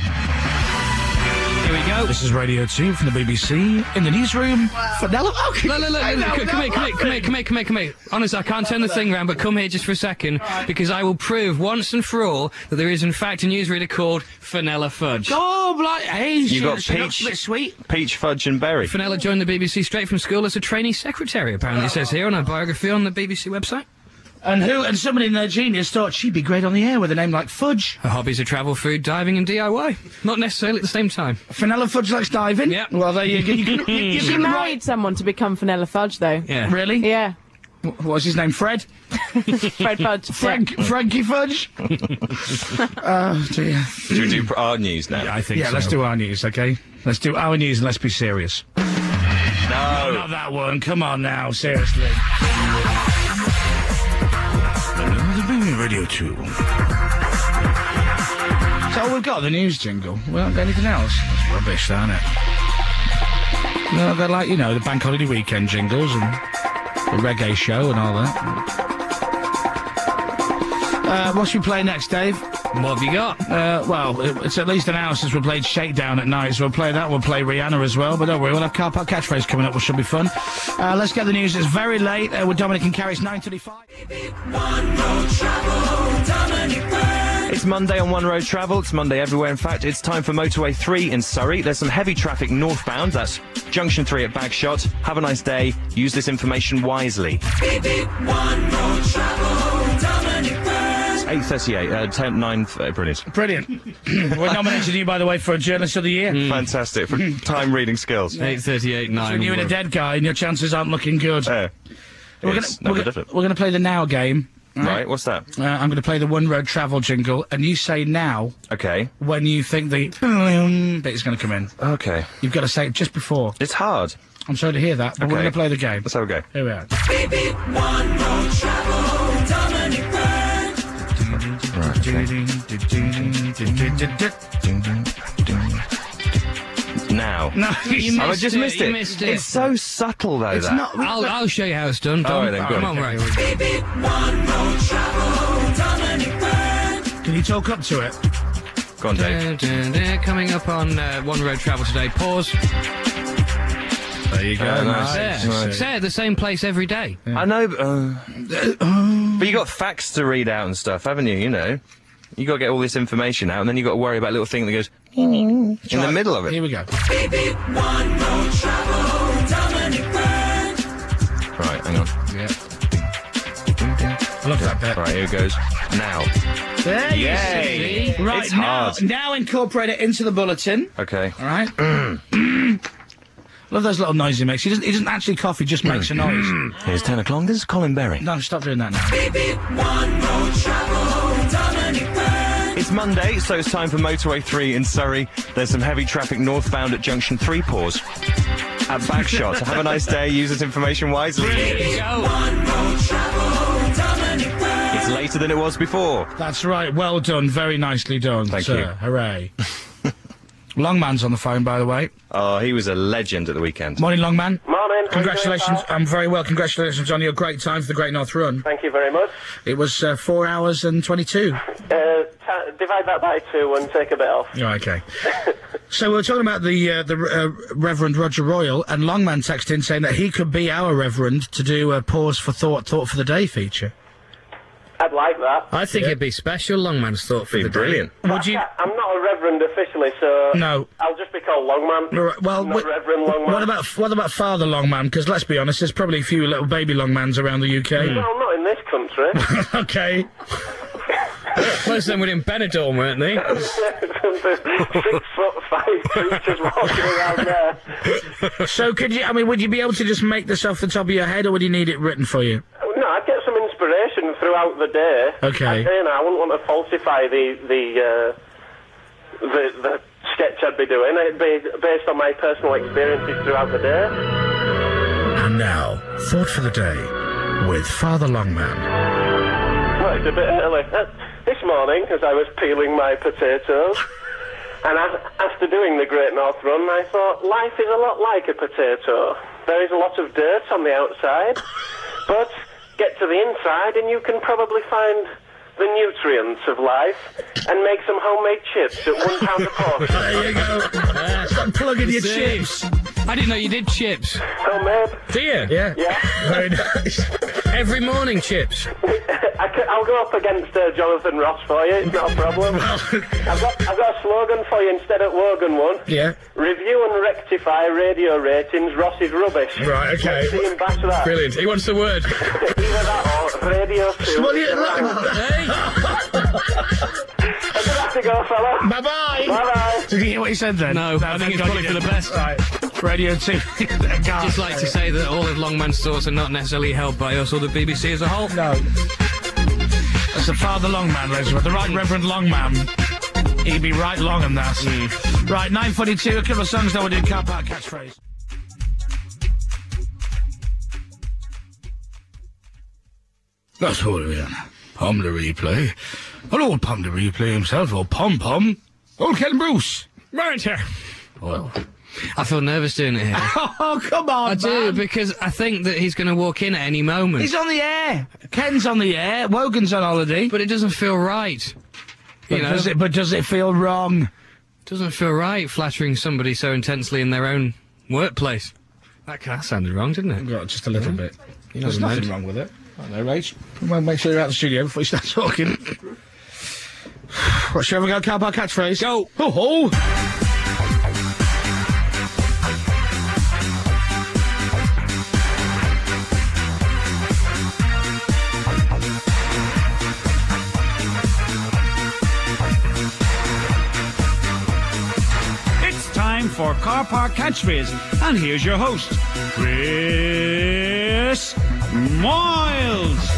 Here we go. This is Radio two from the B B C. In the newsroom, Vanilla... Oh, Look, look, look, look, come, come here, come here, come here, come here, come here, come here. Honestly, I can't turn the thing around, but come here just for a second, because I will prove once and for all that there is in fact a newsreader called Vanilla Fudge. Oh, like, hey, You she, got she looks peach. a bit sweet. Peach, fudge and berry. Fenella joined the B B C straight from school as a trainee secretary, apparently, it says here on her biography on the B B C website. And who? And somebody in their genius thought she'd be great on the air with a name like Fudge. Her hobbies are travel, food, diving and D I Y. Not necessarily at the same time. Vanilla Fudge likes diving. Yep. Well, there you go. You can, you, you She can married write. someone to become Vanilla Fudge, though. Yeah. Really? Yeah. What was his name? Fred? Fred Fudge. Frank, Frankie Fudge? Oh, dear. Should we do our news now? Yeah, I think Yeah, so. let's do our news, okay? Let's do our news and let's be serious. No. Not that one. Come on now, seriously. Radio two. So we've got the news jingle. We don't got anything else. That's rubbish, isn't it? No, they're like, you know, the bank holiday weekend jingles and the reggae show and all that. Uh, what should we play next, Dave? What have you got? Uh, well, it, it's at least an hour since we played Shakedown at night, so we'll play that. We'll play Rihanna as well, but don't worry, we'll have Car Park Catchphrase coming up, which should be fun. Uh, let's get the news. It's very late uh, with Dominic and Carrie. It's nine thirty-five. It's Monday on One Road Travel. It's Monday everywhere, in fact. It's time for Motorway three in Surrey. There's some heavy traffic northbound. That's Junction three at Bagshot. Have a nice day. Use this information wisely. One Road Travel, Dominic Burns. eight thirty-eight, uh, ten, nine, uh, brilliant. Brilliant. We're nominating you, by the way, for a Journalist of the Year. Mm. Fantastic, for time reading skills. eight thirty-eight, nine. So you and a dead guy, and your chances aren't looking good. Uh, we're going it's never we're, different. we're gonna play the Now game. Right, what's that? Uh, I'm going to play the One Road Travel jingle, and you say now Okay. when you think the bit is going to come in. Okay. You've got to say it just before. It's hard. I'm sorry to hear that, but Okay. we're going to play the game. Let's have a go. Here we are. Beep, beep, one road travel, Dominic Now. No, you Oh, I missed just it, missed you it. missed it. It's so subtle, though, It's that. not. I'll, I'll show you how it's done. All Dom. right, then, go on. Come on, right. Beep, beep, one road travel, Dominic Byrne. Can you talk up to it? Go on, Dave. Dun, dun, dun. Coming up on uh, One Road Travel today. Pause. There you go. Uh, nice. There. Nice. Say it the same place every day. I know, but, uh, but you got facts to read out and stuff, haven't you? You know, you got to get all this information out, and then you got to worry about a little thing that goes in the middle of it. Here we go. Beep, beep, one road travel, Dominic Byrne. Right, hang on. Yeah. I love that bit. Right, here it goes. Now. There you Yay. see. Right, It's now, hard. now incorporate it into the bulletin. Okay. All right. Love those little noises he makes. He doesn't, he doesn't actually cough, he just makes a noise. Here's ten o'clock. This is Colin Berry. No, stop doing that now. Beep, beep, one road travel, Dominic Byrne. It's Monday, so it's time for Motorway three in Surrey. There's some heavy traffic northbound at Junction three. Pause. At Backshot. Have a nice day. Use this information wisely. One road travel, Dominic Byrne. It's later than it was before. That's right. Well done. Very nicely done. Thank sir. you. Hooray. Longman's on the phone, by the way. Oh, he was a legend at the weekend. Morning, Longman. Morning. Congratulations. I'm very well. Congratulations on your great time for the Great North Run. Thank you very much. It was uh, four hours and twenty-two. Uh, ta- divide that by two and take a bit off. Oh, okay. So we were talking about the uh, the uh, Reverend Roger Royal, and Longman texted in saying that he could be our Reverend to do a Pause for Thought, Thought for the Day feature. I'd like that. I think it'd be special. Longman's thought for the brilliant. day. Would you? I'm not a reverend officially, so No. I'll just be called Longman. Right, well, not wh- Reverend Longman. What about what about Father Longman? Because let's be honest, there's probably a few little baby Longmans around the U K. Well, not in this country. Okay. Most of them were in Benidorm, weren't they? Six foot five creatures walking around there. So could you? I mean, would you be able to just make this off the top of your head, or would you need it written for you? No, I'd get some inspiration throughout the day. Okay. I, you know, I wouldn't want to falsify the the uh, the the sketch I'd be doing. It'd be based on my personal experiences throughout the day. And now, Thought for the Day with Father Longman. Well, it's a bit early. Uh, This morning, as I was peeling my potatoes, and I, after doing the Great North Run, I thought, life is a lot like a potato. There is a lot of dirt on the outside, but get to the inside and you can probably find the nutrients of life and make some homemade chips at one pound a portion. There you go. Stop plugging your See. chips. I didn't know you did chips. Homemade? Do you? Yeah. Yeah. Very nice. Every morning chips. I can, I'll go up against uh, Jonathan Ross for you, it's not a problem. I've got, I've got a slogan for you instead of Wogan one. Yeah. Review and rectify radio ratings, Ross is rubbish. Right, okay. Let's see him bash that. Brilliant. He wants the word. Either that or radio two. Well, you- look- Hey. I'm gonna have to go, fella. Bye-bye. Bye-bye. Did you hear what he said then? No, I think it's thank probably God for you the didn't. best. Right. Radio two. Just like to say that all of Longman's thoughts are not necessarily held by us or the B B C as a whole. No. That's the Father Longman, ladies and gentlemen. The Right Reverend Longman. He'd be right long on that. Mm. Right, nine forty-two. A couple of songs now we did car park catchphrase. That's what we are. Pom the replay. An old Pom the replay himself, or Pom Pom. Old Ken Bruce. Right here. Well. I feel nervous doing it here. Oh, come on, I do, man. because I think that he's going to walk in at any moment. He's on the air. Ken's on the air. Wogan's on holiday. But it doesn't feel right. But You know, does it? But does it feel wrong? doesn't feel right flattering somebody so intensely in their own workplace. That, that sounded wrong, didn't it? Yeah, just a little Yeah. bit. You There's never nothing mind. wrong with it. I know, Rach. Well, make sure you're out of the studio before you start talking. What, shall we go car park catchphrase? Go! Ho ho! for Car Park Catchphrase. And here's your host, Chris Moyles.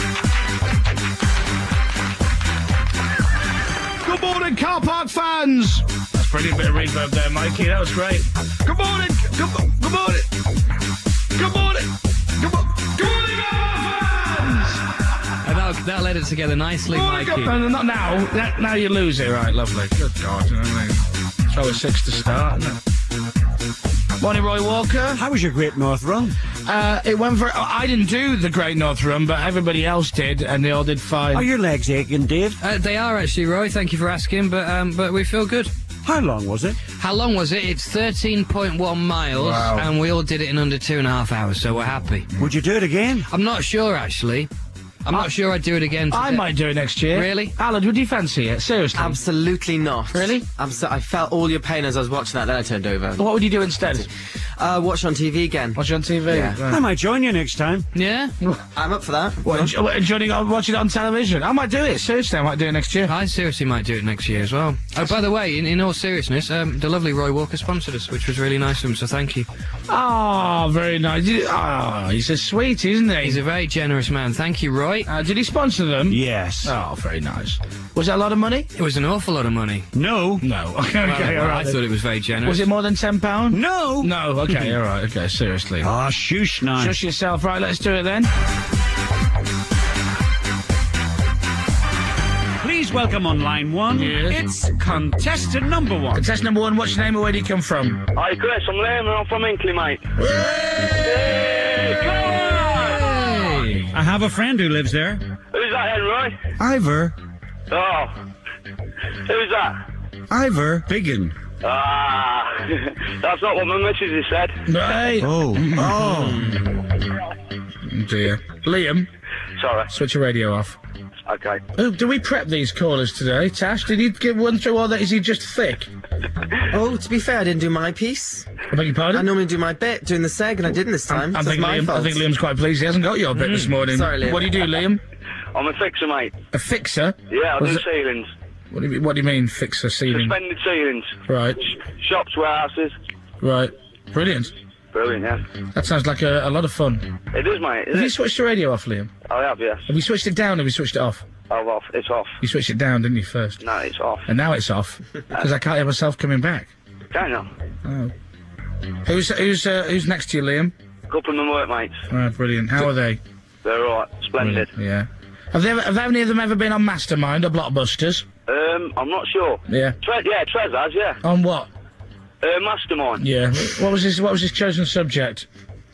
Good morning, car park fans. That's brilliant bit of reverb there, Mikey. That was great. Good morning. Good, good morning. Good morning. Good, mo- good morning, car park fans. And that, that led it together nicely, Oh, Mikey. God, no, not now. That, now you lose it. Right, lovely. Good God. You know what I mean? Throw a six to start, isn't it? Morning, Roy Walker. How was your Great North Run? Uh, it went for. I didn't do the Great North Run, but everybody else did, and they all did fine. Are your legs aching, Dave? Uh, they are actually, Roy. Thank you for asking, but um, but we feel good. How long was it? How long was it? It's thirteen point one miles, Wow. and we all did it in under two and a half hours, so we're happy. Would you do it again? I'm not sure, actually. I'm not sure I'd do it again today. I might do it next year. Really? Alan, would you fancy it? Seriously? Absolutely not. Really? Abso- I felt all your pain as I was watching that, then I turned over. What would you do instead? Uh, watch on T V again. Watch it on T V? Yeah. Right. I might join you next time. Yeah? I'm up for that. What, enj- what, enjoying it, watching it on television? I might do it. Seriously, I might do it next year. I seriously might do it next year as well. Oh, by the way, in, in all seriousness, um, the lovely Roy Walker sponsored us, which was really nice of him, so thank you. Oh, very nice. Oh, he's a sweet, isn't he? He's a very generous man. Thank you, Roy. Uh, did he sponsor them? Yes. Oh, very nice. Was that a lot of money? It was an awful lot of money. No. No. Okay, Well, okay, well, all I right. thought it was very generous. Was it more than ten pounds? No. No. Okay. All right. Okay. Seriously. Ah, shush now. Shush yourself. Right. Let's do it then. Please welcome on line one. Yes. It's contestant number one. Contestant number one. What's your name and where do you come from? Hi, Chris. I'm Liam and I'm from Inkley, mate. I have a friend who lives there. Who's that, Henry? Ivor. Oh. Who's that? Ivor Biggin. Ah. That's not what my missus has said. Right. Oh. Oh. Dear. Liam, Sorry. switch your radio off. Okay. Oh, do we prep these callers today, Tash? Did he give one through all that? Is he just thick? Oh, to be fair, I didn't do my piece. I beg your pardon? I normally do my bit, doing the seg, and I didn't this time. I so think, it's my Liam, fault. I think Liam's quite pleased he hasn't got your bit this morning. Sorry, Liam. What do you do, Liam? I'm a fixer, mate. A fixer? Yeah, I What do is it- ceilings. What do you mean, what do you mean fixer ceiling? Suspended ceilings. Right, Shops, warehouses. right. Brilliant. Brilliant, yeah. That sounds like a, a lot of fun. It is, mate. Is Have you it? switched the radio off, Liam? I have, yes. Have you switched it down or have you switched it off? Oh, off. It's off. You switched it down, didn't you, first? No, it's off. And now it's off. Because I can't hear myself coming back. Can you? Oh. Who's who's uh, who's next to you, Liam? Couple of my workmates. Oh, brilliant. How are they? They're alright. Splendid. Yeah. Have they ever, have any of them ever been on Mastermind or Blockbusters? Um, I'm not sure. Yeah. Tre- yeah, Trez has, yeah. On what? Uh, Mastermind. Yeah. What was his What was his chosen subject?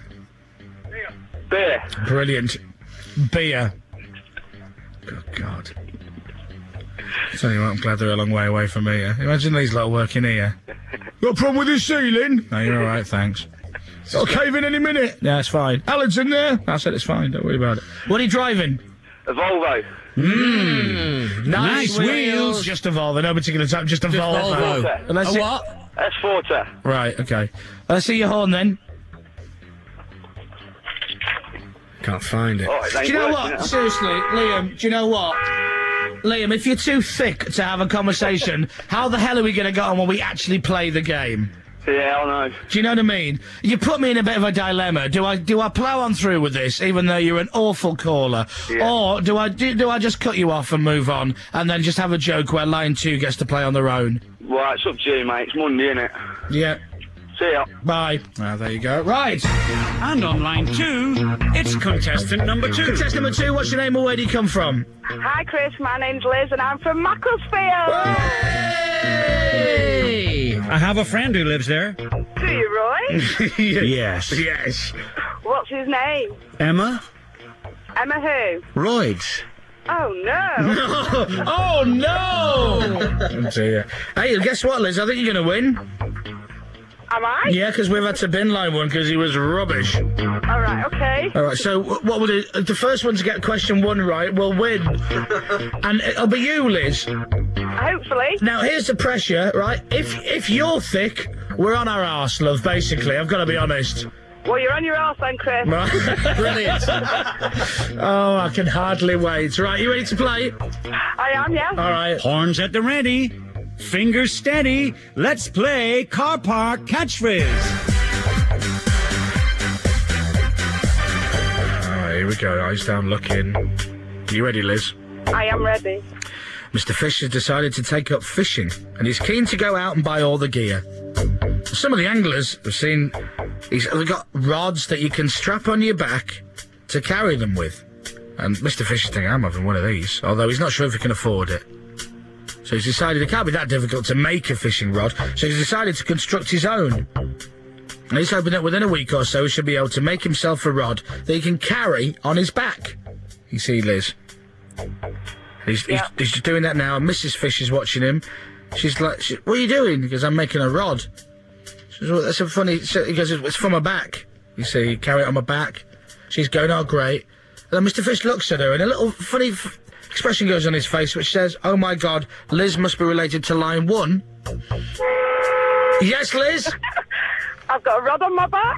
Beer. Brilliant. Beer. Good God. Tell you what, I'm glad they're a long way away from me. Yeah? Imagine these lot working here. Got a problem with his ceiling? No, you're all right, thanks. It'll cave in any minute. Yeah, it's fine. Alan's in there. I said it's fine. Don't worry about it. What are you driving? A Volvo. Mmm. Nice, Nice wheels. Just a Volvo. No particular type. Just a Just Volvo. Volvo. And let's A see- what? S forty. Right. Okay. Let's see your horn then. Can't find it. Oh, it Do ain't you know working, what? huh? Seriously, Liam, do you know what? Liam, if you're too thick to have a conversation, how the hell are we going to get on when we actually play the game? Yeah, I know. Do you know what I mean? You put me in a bit of a dilemma. Do I do I plough on through with this, even though you're an awful caller, Yeah. or do I do, do I just cut you off and move on, and then just have a joke where line two gets to play on their own? Right, it's up to you, mate. It's Monday, innit? Yeah. See ya. Bye. Well, there you go. Right. And on line two, it's contestant number two. Contestant number two. What's your name and where do you come from? Hi, Chris. My name's Liz, and I'm from Macclesfield. Hey! I have a friend who lives there. Do you, Roy? Yes. Yes. What's his name? Emma Emma who? Royds. Oh, no. Oh no! Oh dear. Hey, guess what, Liz? I think you're going to win. Am I? Yeah, because we've had to bin line one because he was rubbish. All right, okay. All right, so wh- what would it? The first one to get question one right will win, and it'll be you, Liz. Hopefully. Now here's the pressure, right? If if you're thick, we're on our arse, love. Basically, I've got to be honest. Well, you're on your arse then, Chris. Brilliant. Oh, I can hardly wait. Right, you ready to play? I am, yeah. All right. Horns at the ready. Fingers steady. Let's play Car Park Catchphrase. Oh, here we go. Eyes down, looking. Are you ready, Liz? I am ready. Mister Fish has decided to take up fishing, and he's keen to go out and buy all the gear. Some of the anglers have seen he's they've got rods that you can strap on your back to carry them with. And Mister Fish is thinking, I'm having one of these, although he's not sure if he can afford it. So he's decided it can't be that difficult to make a fishing rod, so he's decided to construct his own. And he's hoping that within a week or so he should be able to make himself a rod that he can carry on his back. You see, Liz? He's, yeah. he's, he's doing that now, and Missus Fish is watching him. She's like, she, what are you doing? He goes, I'm making a rod. She goes, well, that's a funny... So he goes, it's for my back. You see, carry it on my back. She's going, oh, great. And then Mister Fish looks at her, and a little funny f expression goes on his face, which says, oh, my God, Liz must be related to line one. Yes, Liz? I've got a rod on my back.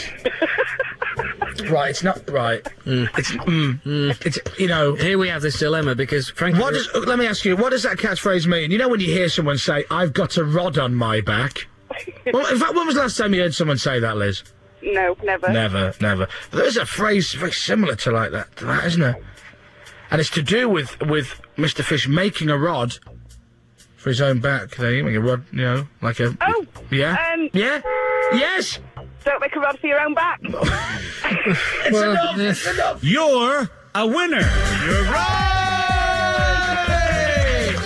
Right, it's not right. Mm. It's, mm, mm. it's, you know... Here we have this dilemma, because frankly... What does, let me ask you, what does that catchphrase mean? You know when you hear someone say, I've got a rod on my back? Well, in fact, when was the last time you heard someone say that, Liz? No, never. Never, never. But there's a phrase very similar to like that, to that, isn't there? And it's to do with, with Mister Fish making a rod for his own back. There, you make a rod, you know, like a... Oh! Yeah? Um, yeah? Yes! Don't make a rod for your own back. It's Well, enough, it's enough. You're a winner. You're right.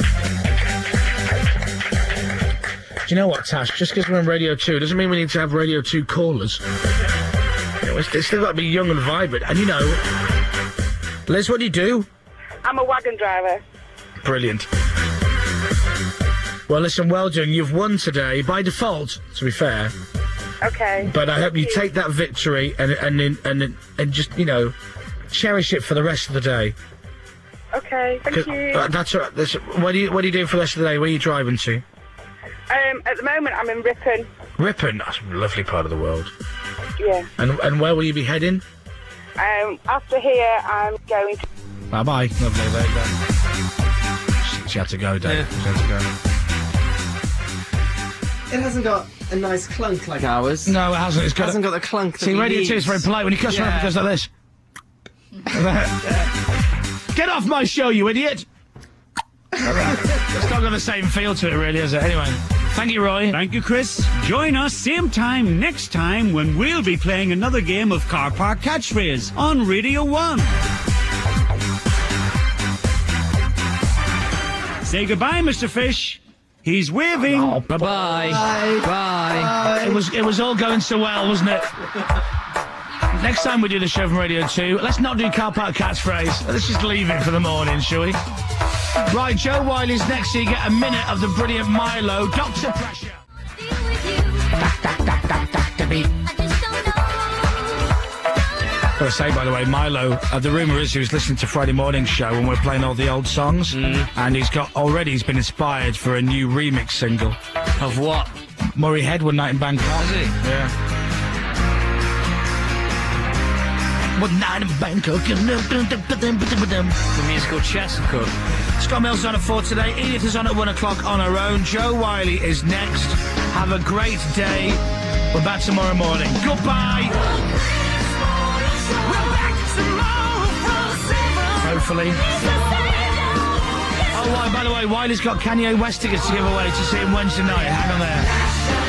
Do you know what, Tash? Just because we're on Radio two doesn't mean we need to have Radio two callers. You know, it's, it's still got to be young and vibrant. And you know, Liz, what do you do? I'm a wagon driver. Brilliant. Well, listen, well done. You've won today by default, to be fair. Okay. But I hope you take that victory and and and and, and just, you know, cherish it for the rest of the day. Okay, thank you. Uh, that's all right. That's, what do you what do you do for the rest of the day? Where are you driving to? Um, at the moment, I'm in Ripon. Ripon, that's a lovely part of the world. Yeah. And and where will you be heading? Um, after here, I'm going to... Bye bye. Lovely, there you go. She, she had to go, Dave. Yeah. She had to go. It hasn't got a nice clunk like ours. No, it hasn't. It's got it hasn't got the clunk that See, we Radio need. two is very polite. When you cuss Yeah. around, it goes like this. Get off my show, you idiot! It's not got the same feel to it, really, is it? Anyway, thank you, Roy. Thank you, Chris. Join us same time next time when we'll be playing another game of Car Park Catchphrase on Radio one. Say goodbye, Mister Fish. He's waving. Oh, bye-bye. Bye. Bye. It was, it was all going so well, wasn't it? Next time we do the show from Radio two, let's not do Car Park Catchphrase. Let's just leave it for the morning, shall we? Right, Joe Wiley's next, so you get a minute of the brilliant Milo. Doctor Pressure. Gotta say, by the way, Milo, uh, the rumour is he was listening to Friday Morning's show when we're playing all the old songs, mm. and he's got already he's been inspired for a new remix single. Of what? Murray Head, One Night in Bangkok. Is he? Yeah. One night in Bangkok. The musical chess, of course. Scott Mills is on at four today. Edith is on at one o'clock on her own. Joe Wiley is next. Have a great day. We're back tomorrow morning. Goodbye. We're back tomorrow from seven. Hopefully. Oh, right, by the way, Wiley's got Kanye West tickets to give away to see him Wednesday night. Hang on there.